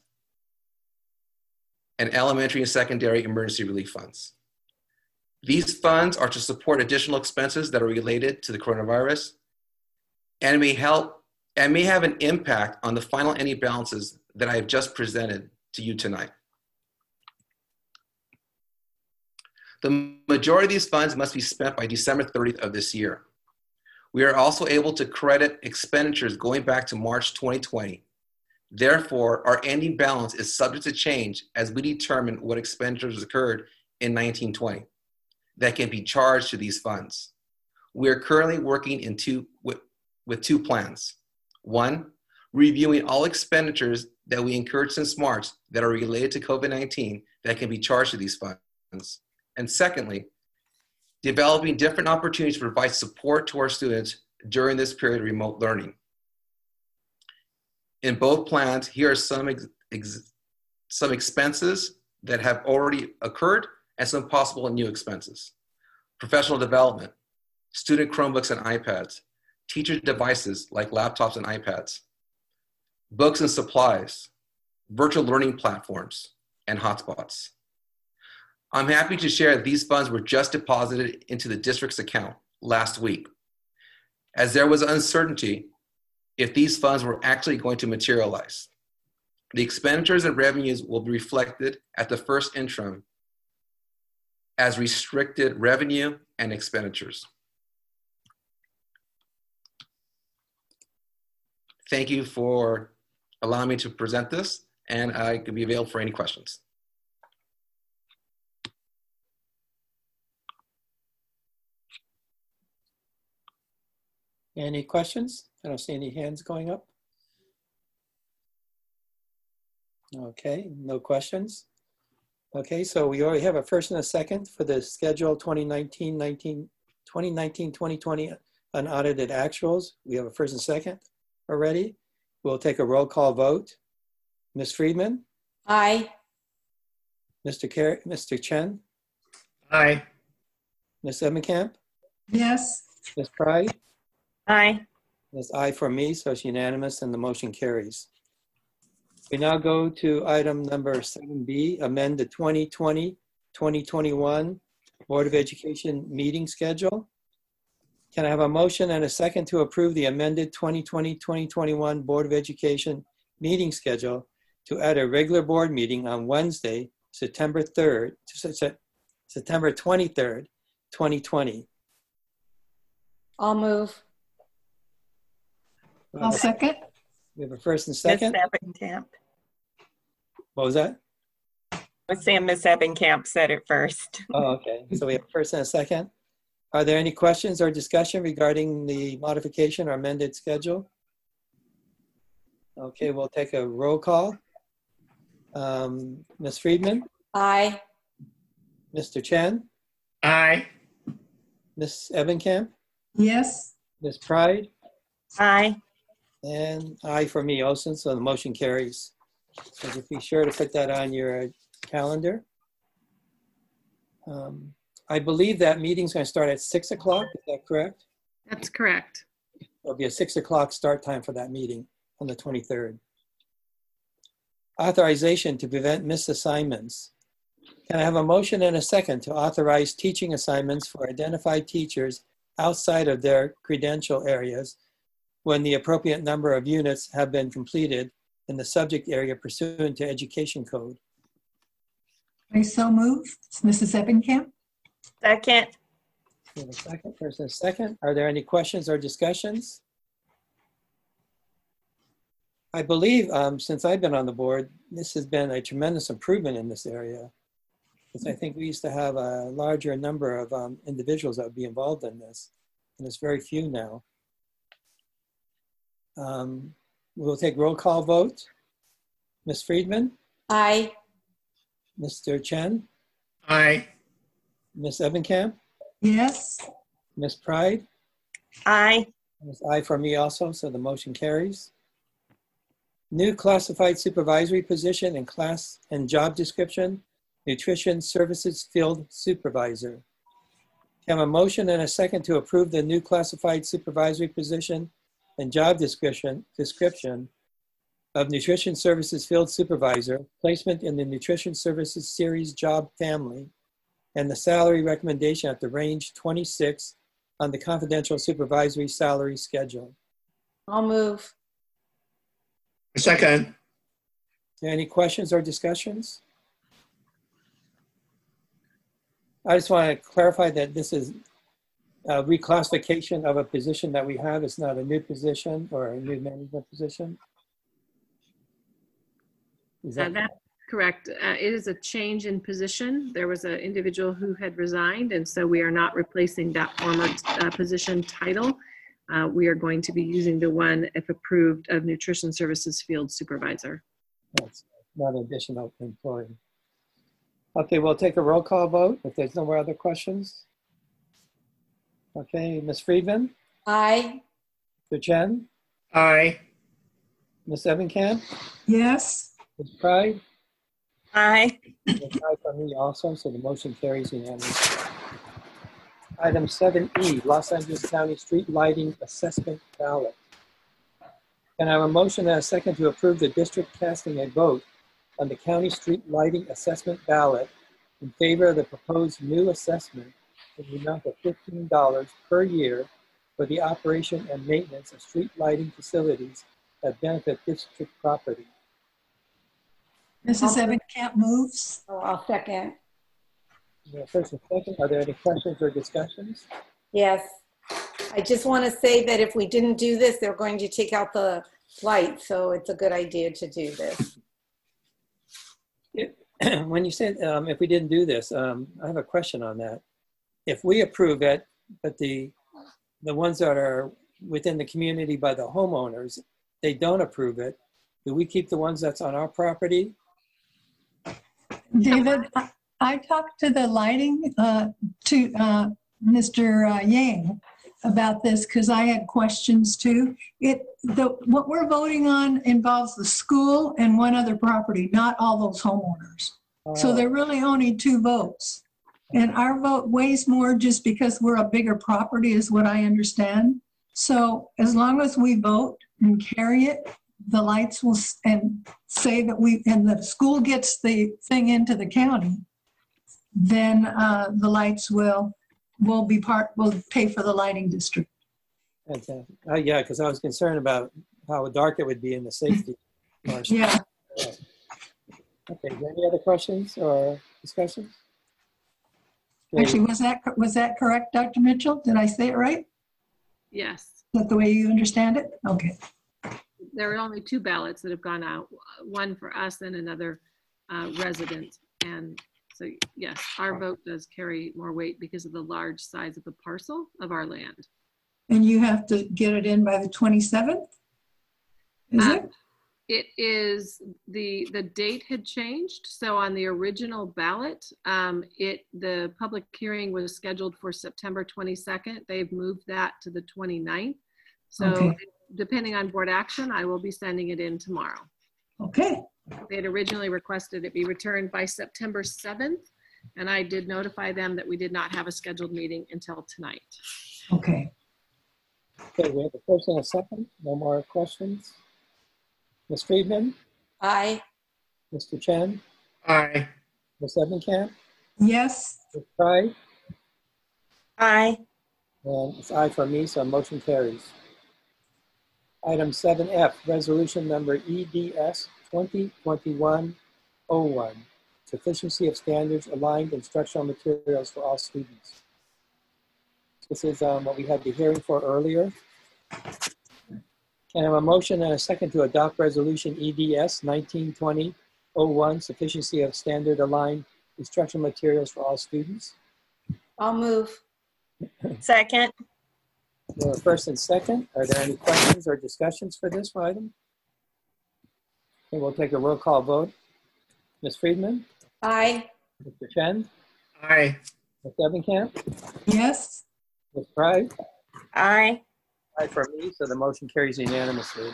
and elementary and secondary emergency relief funds. These funds are to support additional expenses that are related to the coronavirus and may have an impact on the final ending balances that I have just presented to you tonight. The majority of these funds must be spent by December 30th of this year. We are also able to credit expenditures going back to March 2020. Therefore, our ending balance is subject to change as we determine what expenditures occurred in 1920 that can be charged to these funds. We are currently working with two plans. One, reviewing all expenditures that we incurred since March that are related to COVID-19 that can be charged to these funds. And secondly, developing different opportunities to provide support to our students during this period of remote learning. In both plans, here are some expenses that have already occurred and some possible new expenses. Professional development, student Chromebooks and iPads, teacher devices like laptops and iPads, books and supplies, virtual learning platforms, and hotspots. I'm happy to share that these funds were just deposited into the district's account last week, as there was uncertainty if these funds were actually going to materialize. The expenditures and revenues will be reflected at the first interim as restricted revenue and expenditures. Thank you for allowing me to present this, and I can be available for any questions. Any questions? I don't see any hands going up. Okay, no questions. Okay, so we already have a first and a second for the schedule 2019-2020 unaudited actuals. We have a first and second already. We'll take a roll call vote. Ms. Friedman? Aye. Mr. Chen? Aye. Ms. Emenkamp? Yes. Ms. Pride? Aye. That's aye for me, so it's unanimous and the motion carries. We now go to item number 7B, amend the 2020-2021 Board of Education meeting schedule. Can I have a motion and a second to approve the amended 2020-2021 Board of Education meeting schedule to add a regular board meeting on Wednesday, September 23rd, 2020. I'll move. I'll second. We have a first and Miss second. Ebenkamp. What was that? I was saying Miss Ebenkamp said it first. Oh, okay. So we have a first and a second. Are there any questions or discussion regarding the modification or amended schedule? Okay, we'll take a roll call. Ms. Friedman? Aye. Mr. Chen? Aye. Ms. Ebenkamp? Yes. Ms. Pride? Aye. And aye for me also, so the motion carries. So just be sure to put that on your calendar. I believe that meeting's going to start at 6 o'clock. Is that correct? That's correct. There'll be a 6 o'clock start time for that meeting on the 23rd. Authorization to prevent misassignments. Can I have a motion and a second to authorize teaching assignments for identified teachers outside of their credential areas when the appropriate number of units have been completed in the subject area pursuant to Education Code? I so move. It's Mrs. Ebenkamp. Second. We have a second, first and a second. Are there any questions or discussions? I believe since I've been on the board, this has been a tremendous improvement in this area. Because I think we used to have a larger number of individuals that would be involved in this, and there's very few now. We'll take roll call vote. Ms. Friedman? Aye. Mr. Chen? Aye. Ms. Ebenkamp? Yes. Ms. Pride? Aye. Ms. Aye for me also, so the motion carries. New classified supervisory position and class and job description, Nutrition Services Field Supervisor. Can I have a motion and a second to approve the new classified supervisory position and job description of Nutrition Services Field Supervisor, placement in the Nutrition Services Series job family, and the salary recommendation at the range 26 on the confidential supervisory salary schedule? I'll move. Second. Any questions or discussions? I just want to clarify that this is a reclassification of a position that we have. It's not a new position or a new management position. Is that That's correct. It is a change in position. There was an individual who had resigned, and so we are not replacing that former position title. We are going to be using the one, if approved, of Nutrition Services Field Supervisor. That's not an additional employee. Okay, we'll take a roll call vote if there's no more other questions. Okay, Ms. Friedman? Aye. Mr. Chen? Aye. Ms. Ebenkamp? Yes. Ms. Pride? Aye. Ms. Aye for me also, so the motion carries unanimously. Item 7E, Los Angeles County Street Lighting Assessment Ballot. Can I have a motion and a second to approve the district casting a vote on the county street lighting assessment ballot in favor of the proposed new assessment in the amount of $15 per year for the operation and maintenance of street lighting facilities that benefit district property? Mrs. Ebenkamp moves. Oh, I'll second. First and second, are there any questions or discussions? Yes. I just want to say that if we didn't do this, they're going to take out the light. So it's a good idea to do this. When you said if we didn't do this, I have a question on that. If we approve it, but the ones that are within the community by the homeowners, they don't approve it, do we keep the ones that's on our property? David, I talked to the lighting, to Mr. Yang about this because I had questions too. What we're voting on involves the school and one other property, not all those homeowners. So there are really only two votes. And our vote weighs more just because we're a bigger property is what I understand. So as long as we vote and carry it, the lights will, and say that and the school gets the thing into the county, then the lights will pay for the lighting district. Okay. Yeah, because I was concerned about how dark it would be in the safety. Yeah. Okay, any other questions or discussions? Actually, was that correct, Dr. Mitchell? Did I say it right? Yes. Is that the way you understand it? Okay. There are only 2 ballots that have gone out, one for us and another resident. And so, yes, our vote does carry more weight because of the large size of the parcel of our land. And you have to get it in by the 27th? Is it? It is, the date had changed. So on the original ballot, the public hearing was scheduled for September 22nd. They've moved that to the 29th. So Okay. depending on board action, I will be sending it in tomorrow. Okay. They had originally requested it be returned by September 7th, and I did notify them that we did not have a scheduled meeting until tonight. Okay. Okay, we have a first and a second. No more questions. Ms. Friedman? Aye. Mr. Chen? Aye. Ms. Ebenkamp? Yes. Ms. Pride? Aye. And it's aye for me, so motion carries. Item 7F, resolution number EDS 2021-01, sufficiency of standards aligned instructional materials for all students. This is what we had the hearing for earlier. Can I have a motion and a second to adopt resolution EDS 1920-01, sufficiency of standard aligned instructional materials for all students? I'll move. Second. There are first and second. Are there any questions or discussions for this item? Okay, we'll take a roll call vote. Ms. Friedman? Aye. Mr. Chen? Aye. Ms. Ebenkamp? Yes. Ms. Pride? Aye. Aye for me, so the motion carries unanimously.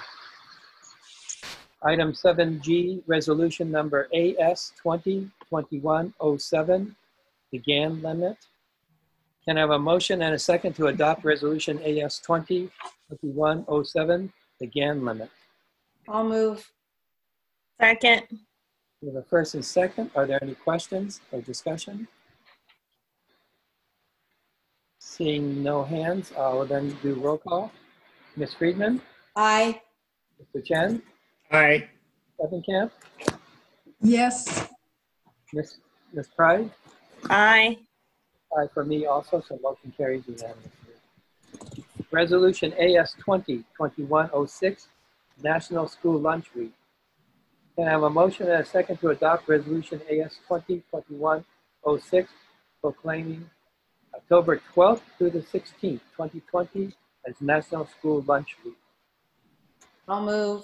Item 7G, resolution number AS 2021-07, the GAN limit. Can I have a motion and a second to adopt resolution AS 2021-07, the GAN limit? I'll move. Second. We have a first and second. Are there any questions or discussion? Seeing no hands, I'll then do roll call. Ms. Friedman? Aye. Mr. Chen? Aye. Ebenkamp? Yes. Ms. Pride? Aye. Aye for me also, so motion carries unanimously. Resolution AS 2021-06, National School Lunch Week. Can I have a motion and a second to adopt resolution AS 2021-06, proclaiming October 12th through the 16th, 2020 as National School Lunch Week? I'll move.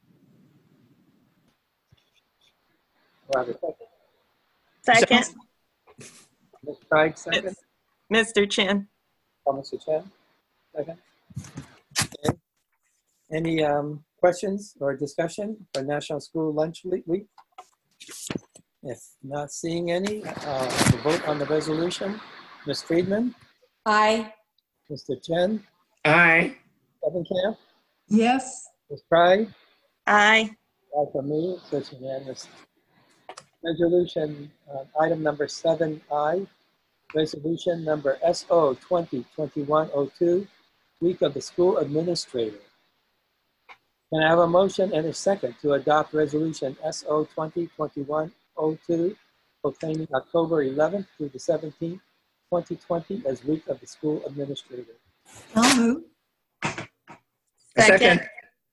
Do I have a second? Second. Ms. Pride, second. Mr. Chen. Oh, Mr. Chen, second. Okay. Any questions or discussion for National School Lunch Week? If not seeing any, the vote on the resolution. Ms. Friedman? Aye. Mr. Chen? Aye. Ebenkamp? Yes. Ms. Pride? Aye. Aye for me, so it's unanimous. Resolution, item number 7I, resolution number SO 2021-02, Week of the School Administrator. Can I have a motion and a second to adopt resolution SO 2021-02, proclaiming October 11th through the 17th, 2020 as Week of the School Administrator? I'll move. Second.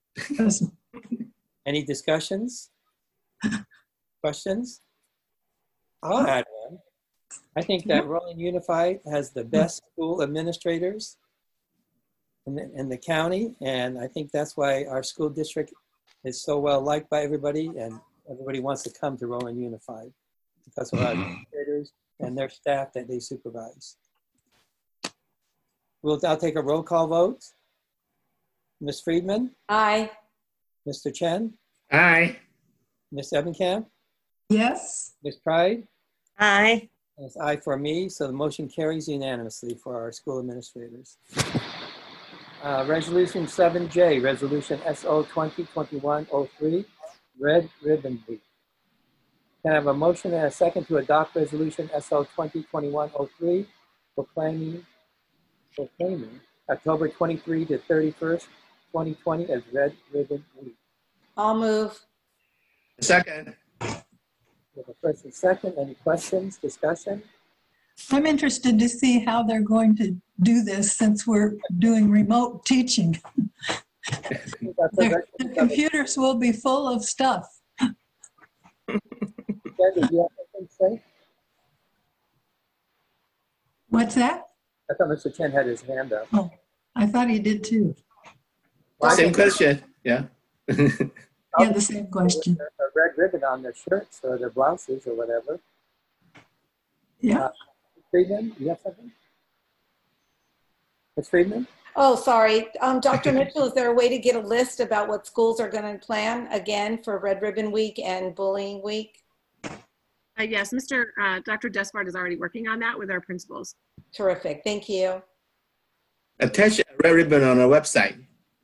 Any discussions? Questions? I'll add one. I think that Rolling Unified has the best school administrators in the county, and I think that's why our school district is so well liked by everybody, and everybody wants to come to Rolling Unified because of our administrators and their staff that they supervise. I'll take a roll call vote. Ms. Friedman? Aye. Mr. Chen? Aye. Ms. Ebenkamp? Yes. Ms. Pride? Aye. It's aye for me, so the motion carries unanimously for our school administrators. Resolution 7J, Resolution SO 2021-03, Red Ribbon Week. Can I have a motion and a second to adopt Resolution SO 2021-03, proclaiming October 23 to 31st, 2020 as Red Ribbon Week? I'll move. Second. We have a first and second. Any questions, discussion? I'm interested to see how they're going to do this since we're doing remote teaching. The computers will be full of stuff. Jen, did you have something to say? What's that? I thought Mr. Chen had his hand up. Oh, I thought he did too. Same question. Yeah. Yeah, the same question. A red ribbon on their shirts or their blouses or whatever. Yeah. Friedman, you have something? Ms. Friedman? Oh, sorry. Dr. Mitchell, is there a way to get a list about what schools are going to plan again for Red Ribbon Week and Bullying Week? Yes, Dr. Despard is already working on that with our principals. Terrific. Thank you. Attach a red ribbon on our website.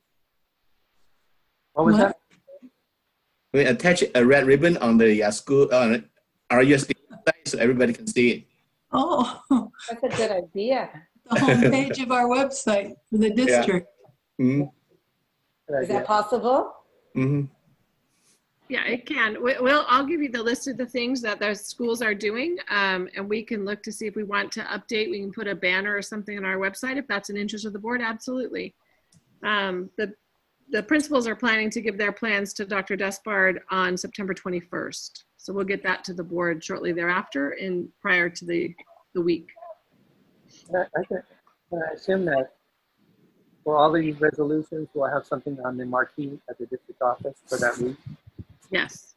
What was that? We attach a red ribbon on the school on RUSD website so everybody can see it. Oh, that's a good idea. The homepage of our website for the district. Yeah. Mm-hmm. Is that possible? Mm-hmm. Yeah, it can. I'll give you the list of the things that the schools are doing, and we can look to see if we want to update. We can put a banner or something on our website if that's an interest of the board. Absolutely. The principals are planning to give their plans to Dr. Despard on September 21st. So we'll get that to the board shortly thereafter and prior to the week. I assume that for all these resolutions, we'll have something on the marquee at the district office for that week. Yes.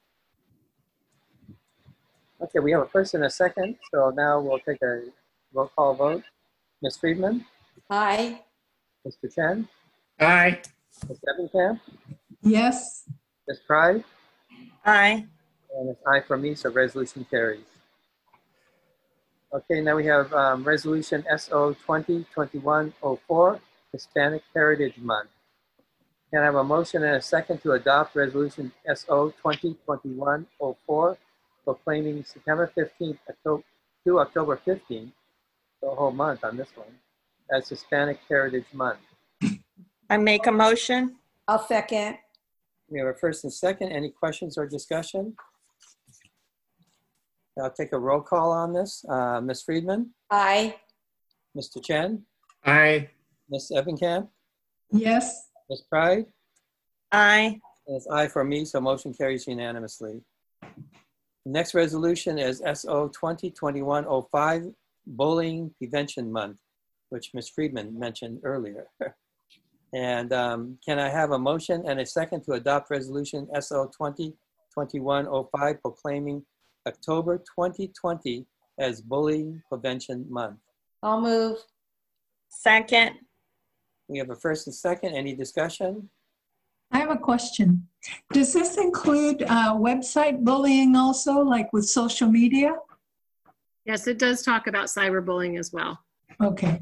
Okay, we have a first and a second, so now we'll take a roll call vote. Ms. Friedman? Aye. Mr. Chen? Aye. Ms. Ebenkamp? Yes. Ms. Pride? Aye. And it's aye for me, so resolution carries. Okay, now we have resolution SO 2021-04, Hispanic Heritage Month. Can I have a motion and a second to adopt resolution SO 2021-04, proclaiming September 15th to October 15th, the whole month on this one, as Hispanic Heritage Month? I make a motion. I'll second. We have a first and second. Any questions or discussion? I'll take a roll call on this. Ms. Friedman? Aye. Mr. Chen? Aye. Ms. Ebenkamp? Yes. Ms. Pride? Aye. And it's aye for me, so motion carries unanimously. The next resolution is SO 2021-05, Bullying Prevention Month, which Ms. Friedman mentioned earlier. And can I have a motion and a second to adopt resolution SO 2021-05, proclaiming October 2020 as Bullying Prevention Month? I'll move. Second. We have a first and second. Any discussion? I have a question. Does this include website bullying also, like with social media? Yes, it does talk about cyberbullying as well. Okay.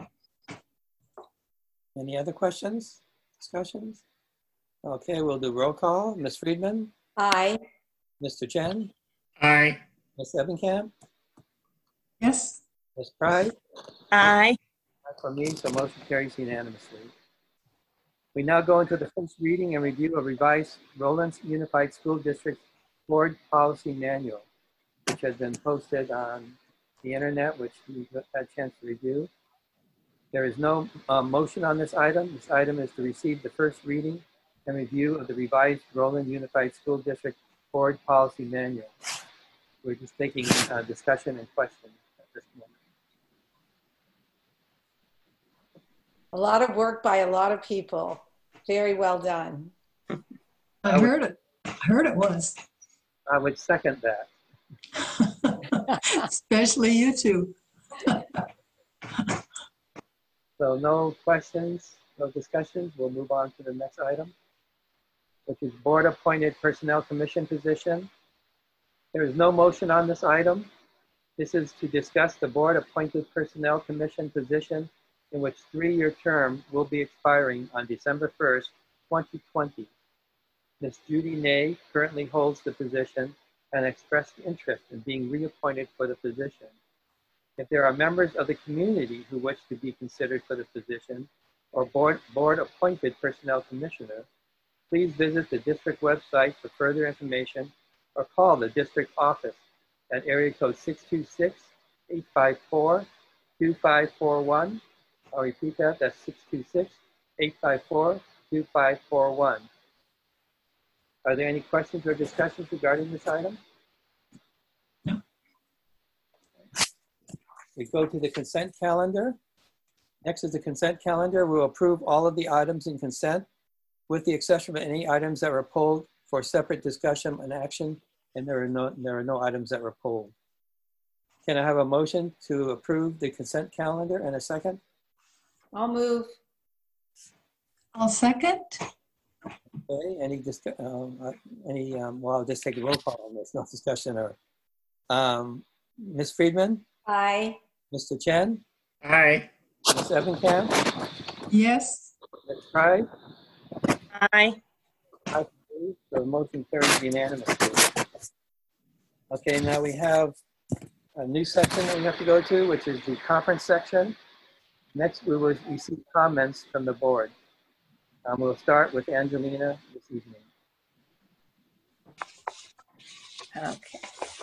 Any other questions, discussions? Okay, we'll do roll call. Ms. Friedman? Aye. Mr. Chen? Aye. Ms. Ebenkamp? Yes. Ms. Pride? Aye. For me, so motion carries unanimously. We now go into the first reading and review of revised Rollins Unified School District Board Policy Manual, which has been posted on the internet, which we've had a chance to review. There is no motion on this item. This item is to receive the first reading and review of the revised Rollins Unified School District Board Policy Manual. We're just taking discussion and questions at this moment. A lot of work by a lot of people. Very well done. I heard it. I heard it was. I would second that. Especially you two. So no questions, no discussions. We'll move on to the next item, which is Board Appointed Personnel Commission position. There is no motion on this item. This is to discuss the Board Appointed Personnel Commission position in which 3-year term will be expiring on December 1st, 2020. Ms. Judy Ney currently holds the position and expressed interest in being reappointed for the position. If there are members of the community who wish to be considered for the position or board appointed personnel commissioner, please visit the district website for further information or call the district office at area code 626-854-2541. I'll repeat that. That's 626-854-2541. Are there any questions or discussions regarding this item? No. We go to the consent calendar. Next is the consent calendar. We'll approve all of the items in consent with the exception of any items that were pulled for separate discussion and action, and there are no items that were pulled. Can I have a motion to approve the consent calendar and a second? I'll move. I'll second. Okay, well, I'll just take a roll call on this, no discussion. Or Ms. Friedman? Aye. Mr. Chen? Aye. Ms. Ebenkamp? Yes. Ms. Pride? Aye. I believe the motion carries unanimously. Okay, now we have a new section that we have to go to, which is the conference section. Next, we will receive comments from the board. We'll start with Angelina this evening. Okay.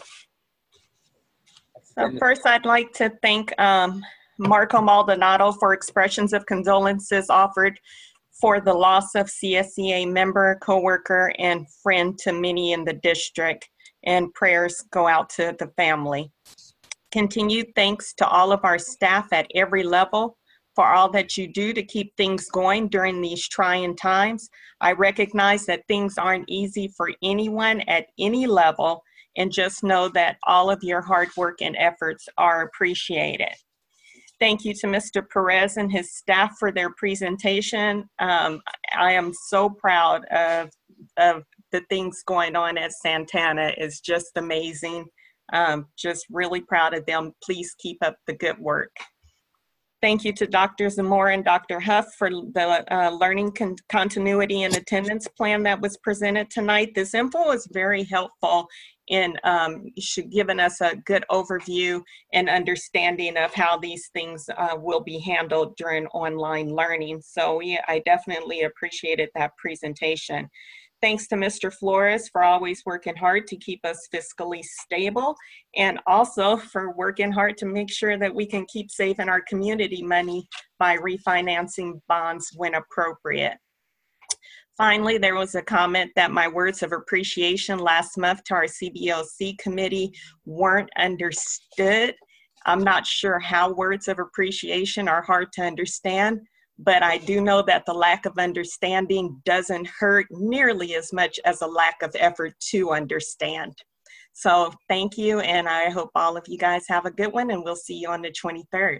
So first, I'd like to thank Marco Maldonado for expressions of condolences offered for the loss of CSEA member, coworker, and friend to many in the district, and prayers go out to the family. Continued thanks to all of our staff at every level for all that you do to keep things going during these trying times. I recognize that things aren't easy for anyone at any level, and just know that all of your hard work and efforts are appreciated. Thank you to Mr. Perez and his staff for their presentation. I am so proud of the things going on at Santana. It's just amazing. Just really proud of them. Please keep up the good work. Thank you to Dr. Zamora and Dr. Huff for the learning continuity and attendance plan that was presented tonight. This info is very helpful in giving us a good overview and understanding of how these things will be handled during online learning. So I definitely appreciated that presentation. Thanks to Mr. Flores for always working hard to keep us fiscally stable, and also for working hard to make sure that we can keep saving our community money by refinancing bonds when appropriate. Finally, there was a comment that my words of appreciation last month to our CBOC committee weren't understood. I'm not sure how words of appreciation are hard to understand, but I do know that the lack of understanding doesn't hurt nearly as much as a lack of effort to understand. So thank you, and I hope all of you guys have a good one, and we'll see you on the 23rd.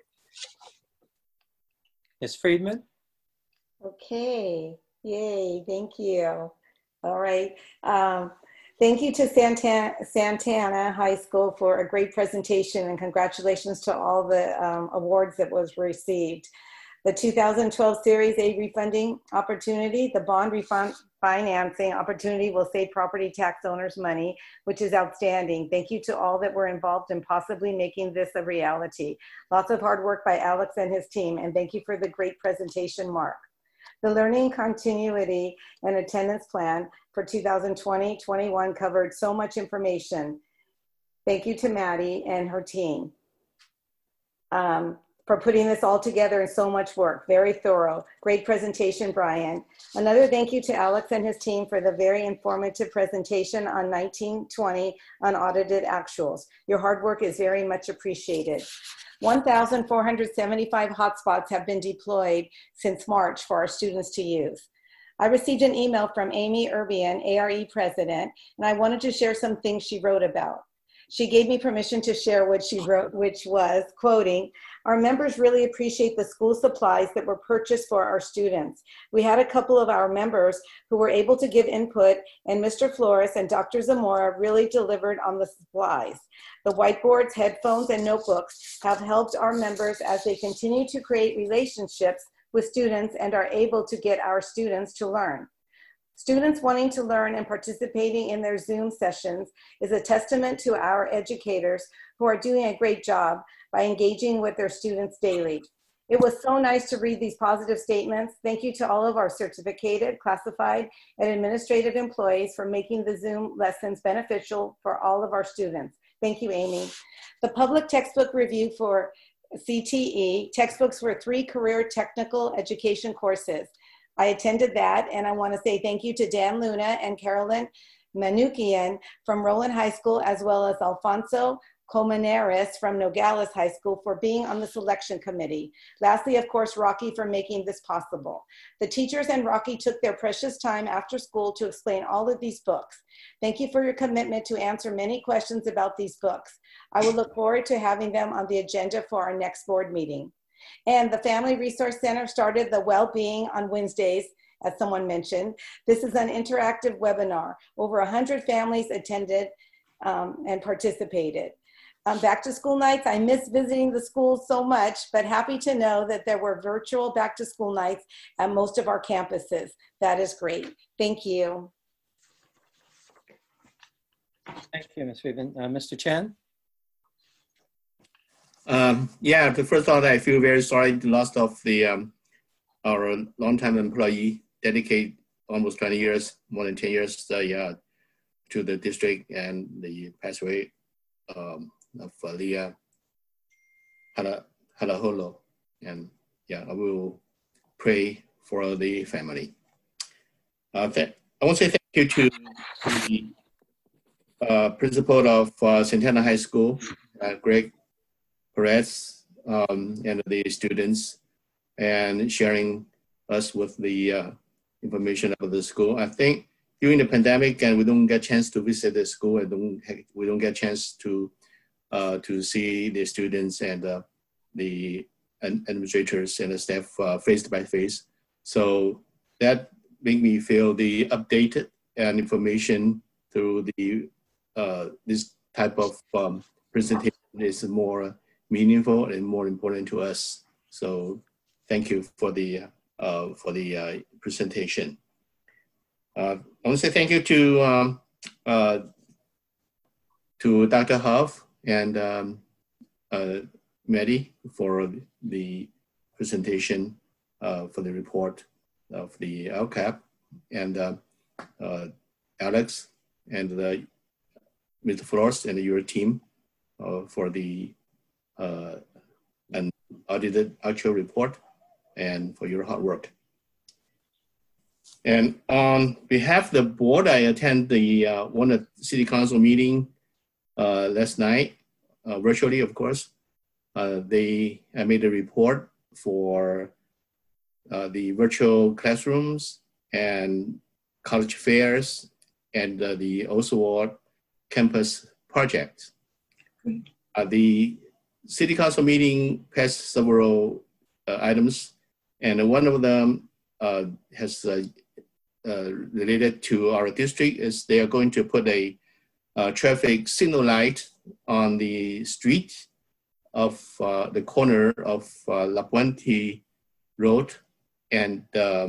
Ms. Friedman? Okay, yay, thank you. All right. Thank you to Santana High School for a great presentation, and congratulations to all the awards that was received. The 2012 Series A refunding opportunity, the bond refinancing opportunity will save property tax owners money, which is outstanding. Thank you to all that were involved in possibly making this a reality. Lots of hard work by Alex and his team, and thank you for the great presentation, Mark. The learning continuity and attendance plan for 2020-21 covered so much information. Thank you to Maddie and her team. For putting this all together and so much work. Very thorough. Great presentation, Brian. Another thank you to Alex and his team for the very informative presentation on 1920 unaudited actuals. Your hard work is very much appreciated. 1,475 hotspots have been deployed since March for our students to use. I received an email from Amy Urbian, ARE president, and I wanted to share some things she wrote about. She gave me permission to share what she wrote, which was, quoting, "Our members really appreciate the school supplies that were purchased for our students. We had a couple of our members who were able to give input, and Mr. Flores and Dr. Zamora really delivered on the supplies. The whiteboards, headphones, and notebooks have helped our members as they continue to create relationships with students and are able to get our students to learn. Students wanting to learn and participating in their Zoom sessions is a testament to our educators who are doing a great job by engaging with their students daily. It was so nice to read these positive statements. Thank you to all of our certificated, classified, and administrative employees for making the Zoom lessons beneficial for all of our students. Thank you, Amy. The public textbook review for CTE, textbooks for 3 career technical education courses. I attended that, and I want to say thank you to Dan Luna and Carolyn Manukian from Roland High School, as well as Alfonso Colmenares from Nogales High School for being on the selection committee. Lastly, of course, Rocky for making this possible. The teachers and Rocky took their precious time after school to explain all of these books. Thank you for your commitment to answer many questions about these books. I will look forward to having them on the agenda for our next board meeting. And the Family Resource Center started the well-being on Wednesdays, as someone mentioned. This is an interactive webinar. Over 100 families attended and participated. Back to school nights, I miss visiting the schools so much, but happy to know that there were virtual back to school nights at most of our campuses. That is great. Thank you. Thank you, Ms. Friedman. Mr. Chan? Yeah, the first thought, I feel very sorry the loss of the our longtime employee, dedicate almost 20 years, more than 10 years to the district, and the passed away of Leah Halaholo. And yeah, I will pray for the family. I want to say thank you to the principal of Santana High School, Greg Perez, and the students, and sharing us with the information about the school. I think during the pandemic, and we don't get a chance to visit the school, and we don't get a chance to see the students and the administrators and the staff face by face. So that made me feel the updated and information through the this type of presentation is more meaningful and more important to us. So thank you for the presentation. I want to say thank you to Dr. Huff and Maddie for the presentation for the report of the LCAP, and Alex and Mr. Flores and your team for the an audited actual report and for your hard work. And on behalf of the board, I attend the one of the city council meeting last night, virtually, of course. I made a report for the virtual classrooms and college fairs and the Oswald campus project. The city council meeting passed several items, and one of them has related to our district is they are going to put a traffic signal light on the street of the corner of La Puente Road and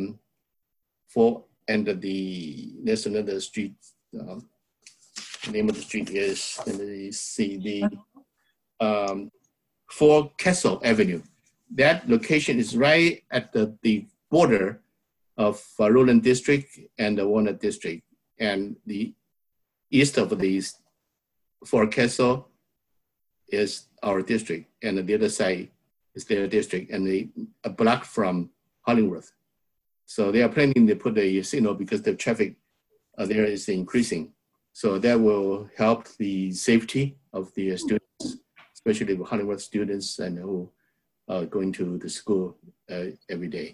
there's another street. The name of the street is, let me see, the Fort Castle Avenue. That location is right at the border of Roland District and the Walnut District, and the east of the Fort Castle is our district, and the other side is their district, and a block from Hollingworth. So they are planning to put a signal because the traffic there is increasing. So that will help the safety of the students, especially the Hollingworth students and who are going to the school every day.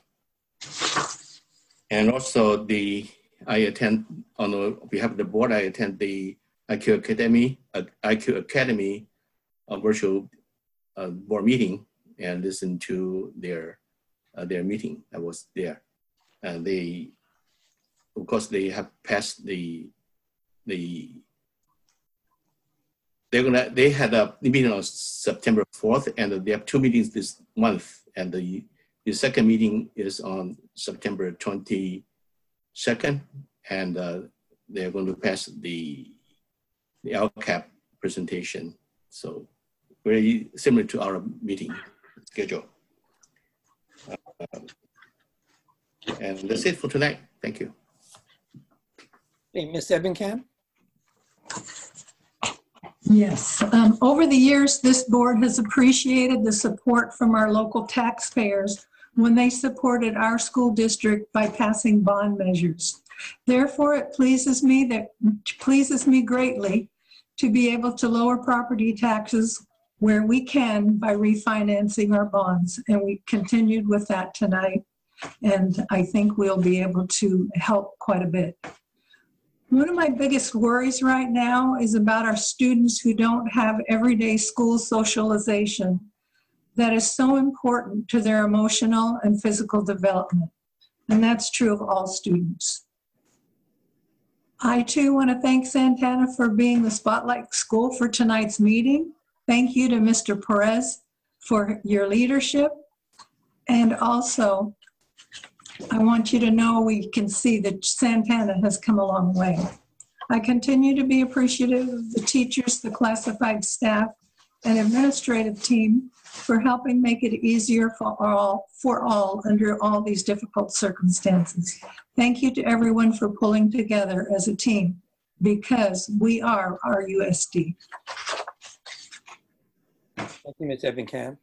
And also I attend, on behalf of the board, I attend the IQ Academy virtual board meeting and listen to their meeting. I was there. And of course, they have passed they had a meeting on September 4th, and they have 2 meetings this month, and the second meeting is on September 22nd, and they're going to pass the LCAP presentation. So very similar to our meeting schedule. And that's it for tonight. Thank you. Hey, Ms. Ebenkamp? Yes. Over the years, this board has appreciated the support from our local taxpayers when they supported our school district by passing bond measures. Therefore, it pleases me greatly to be able to lower property taxes where we can by refinancing our bonds. And we continued with that tonight. And I think we'll be able to help quite a bit. One of my biggest worries right now is about our students who don't have everyday school socialization that is so important to their emotional and physical development. And that's true of all students. I too want to thank Santana for being the Spotlight School for tonight's meeting. Thank you to Mr. Perez for your leadership. And also, I want you to know we can see that Santana has come a long way. I continue to be appreciative of the teachers, the classified staff, and administrative team for helping make it easier for all under all these difficult circumstances. Thank you to everyone for pulling together as a team, because we are RUSD. Thank you, Ms. Ebenkamp.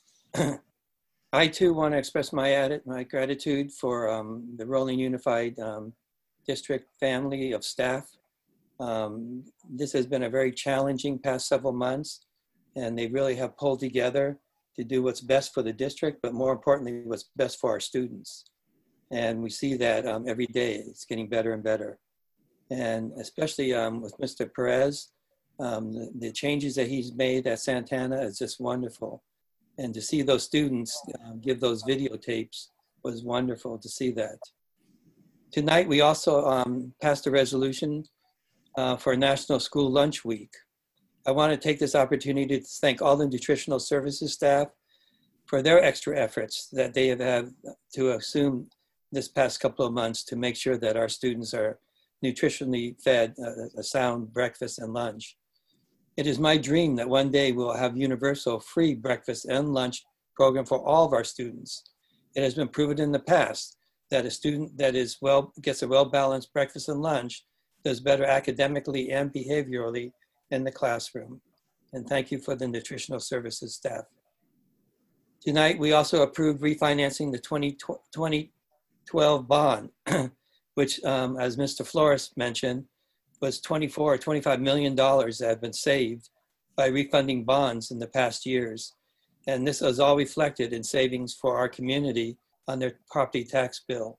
I too want to express my gratitude for the Rolling Unified District family of staff. This has been a very challenging past several months, and they really have pulled together to do what's best for the district, but more importantly, what's best for our students. And we see that every day. It's getting better and better. And especially with Mr. Perez, the changes that he's made at Santana is just wonderful. And to see those students give those videotapes was wonderful to see that. Tonight, we also passed a resolution for National School Lunch Week. I want to take this opportunity to thank all the nutritional services staff for their extra efforts that they have had to assume this past couple of months to make sure that our students are nutritionally fed a sound breakfast and lunch. It is my dream that one day we'll have universal free breakfast and lunch program for all of our students. It has been proven in the past that a student that is gets a well-balanced breakfast and lunch does better academically and behaviorally in the classroom. And thank you for the nutritional services staff. Tonight, we also approved refinancing the 2012 bond, which, as Mr. Flores mentioned, was $24 or $25 million that have been saved by refunding bonds in the past years. And this is all reflected in savings for our community on their property tax bill.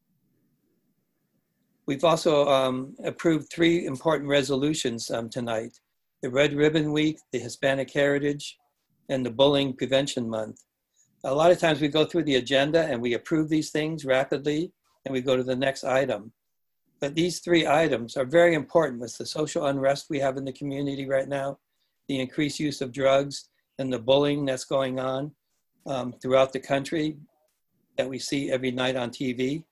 We've also approved 3 important resolutions tonight: the Red Ribbon Week, the Hispanic Heritage, and the Bullying Prevention Month. A lot of times we go through the agenda and we approve these things rapidly and we go to the next item. But these 3 items are very important with the social unrest we have in the community right now, the increased use of drugs, and the bullying that's going on throughout the country that we see every night on TV.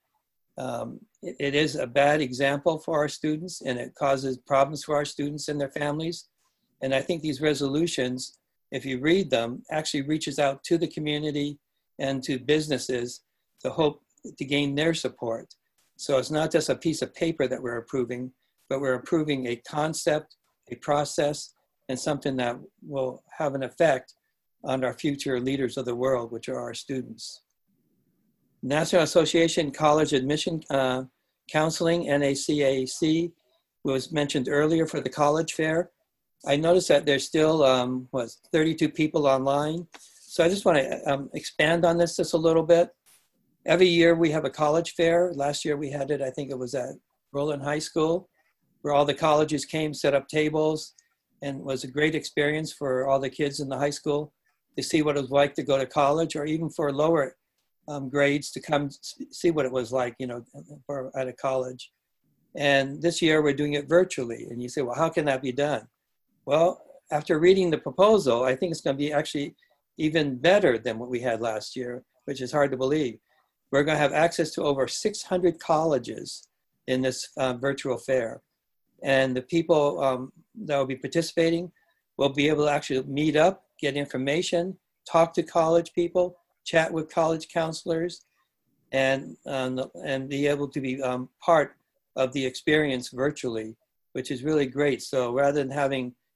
It is a bad example for our students, and it causes problems for our students and their families. And I think these resolutions, if you read them, actually reaches out to the community and to businesses to hope to gain their support. So it's not just a piece of paper that we're approving, but we're approving a concept, a process, and something that will have an effect on our future leaders of the world, which are our students. National Association College Admission Counseling, NACAC, was mentioned earlier for the college fair. I noticed that there's still 32 people online. So I just want to expand on this just a little bit. Every year we have a college fair. Last year we had it, I think it was at Roland High School, where all the colleges came, set up tables, and it was a great experience for all the kids in the high school to see what it was like to go to college, or even for lower grades to come see what it was like, you know, at a college. And this year we're doing it virtually. And you say, well, how can that be done? Well, after reading the proposal, I think it's going to be actually even better than what we had last year, which is hard to believe. We're going to have access to over 600 colleges in this virtual fair. And the people that will be participating will be able to actually meet up, get information, talk to college people, chat with college counselors, and be able to be part of the experience virtually, which is really great. So rather than having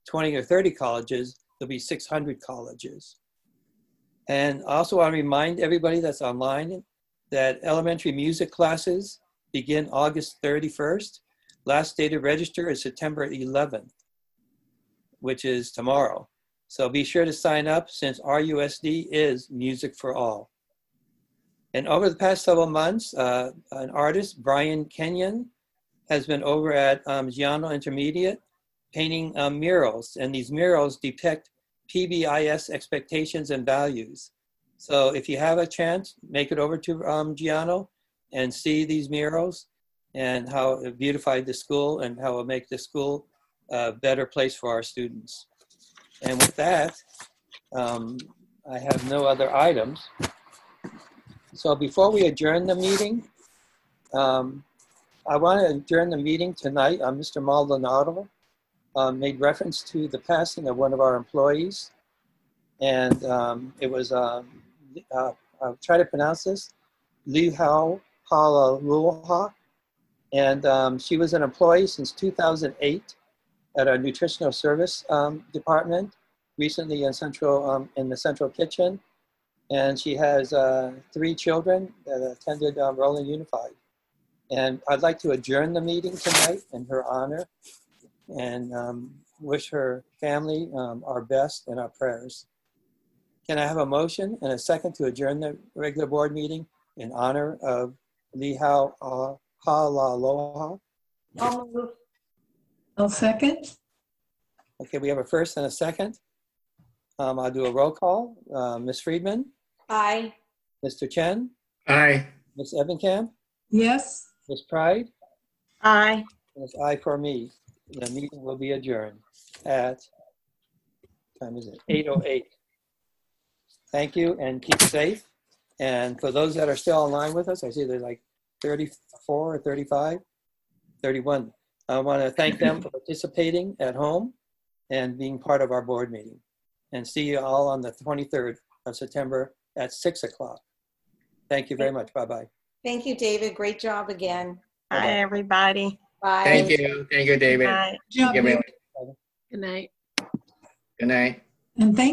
20 or 30 colleges, there'll be 600 colleges. And I also want to remind everybody that's online that elementary music classes begin August 31st. Last day to register is September 11th, which is tomorrow. So be sure to sign up since RUSD is Music for All. And over the past several months, an artist, Brian Kenyon, has been over at Giano Intermediate painting murals. And these murals depict PBIS expectations and values. So if you have a chance, make it over to Giano and see these murals and how it beautified the school and how it will make the school a better place for our students. And with that, I have no other items. So before we adjourn the meeting, I want to adjourn the meeting tonight. Mr. Maldonado made reference to the passing of one of our employees. And it was, I'll try to pronounce this, Lihau Palaluha. And she was an employee since 2008 at our nutritional service department, recently in the central kitchen. And she has 3 children that attended Roland Unified. And I'd like to adjourn the meeting tonight in her honor and wish her family our best and our prayers. Can I have a motion and a second to adjourn the regular board meeting in honor of Lihau Palaloha? I'll move. I'll second. Okay, we have a first and a second. I'll do a roll call. Ms. Friedman? Aye. Mr. Chen? Aye. Ms. Evenkamp? Yes. Ms. Pride? Aye. And it's aye for me. The meeting will be adjourned at, what time is it? 8:08. Thank you and keep safe. And for those that are still online with us, I see there's like 34 or 35, 31. I want to thank them for participating at home and being part of our board meeting. And see you all on the 23rd of September at 6 o'clock. Thank you very much. Bye-bye. Thank you, David. Great job again. Bye, everybody. Bye. Thank you. Thank you, David. Bye. Thank you, everyone. Good night. Good night. And thank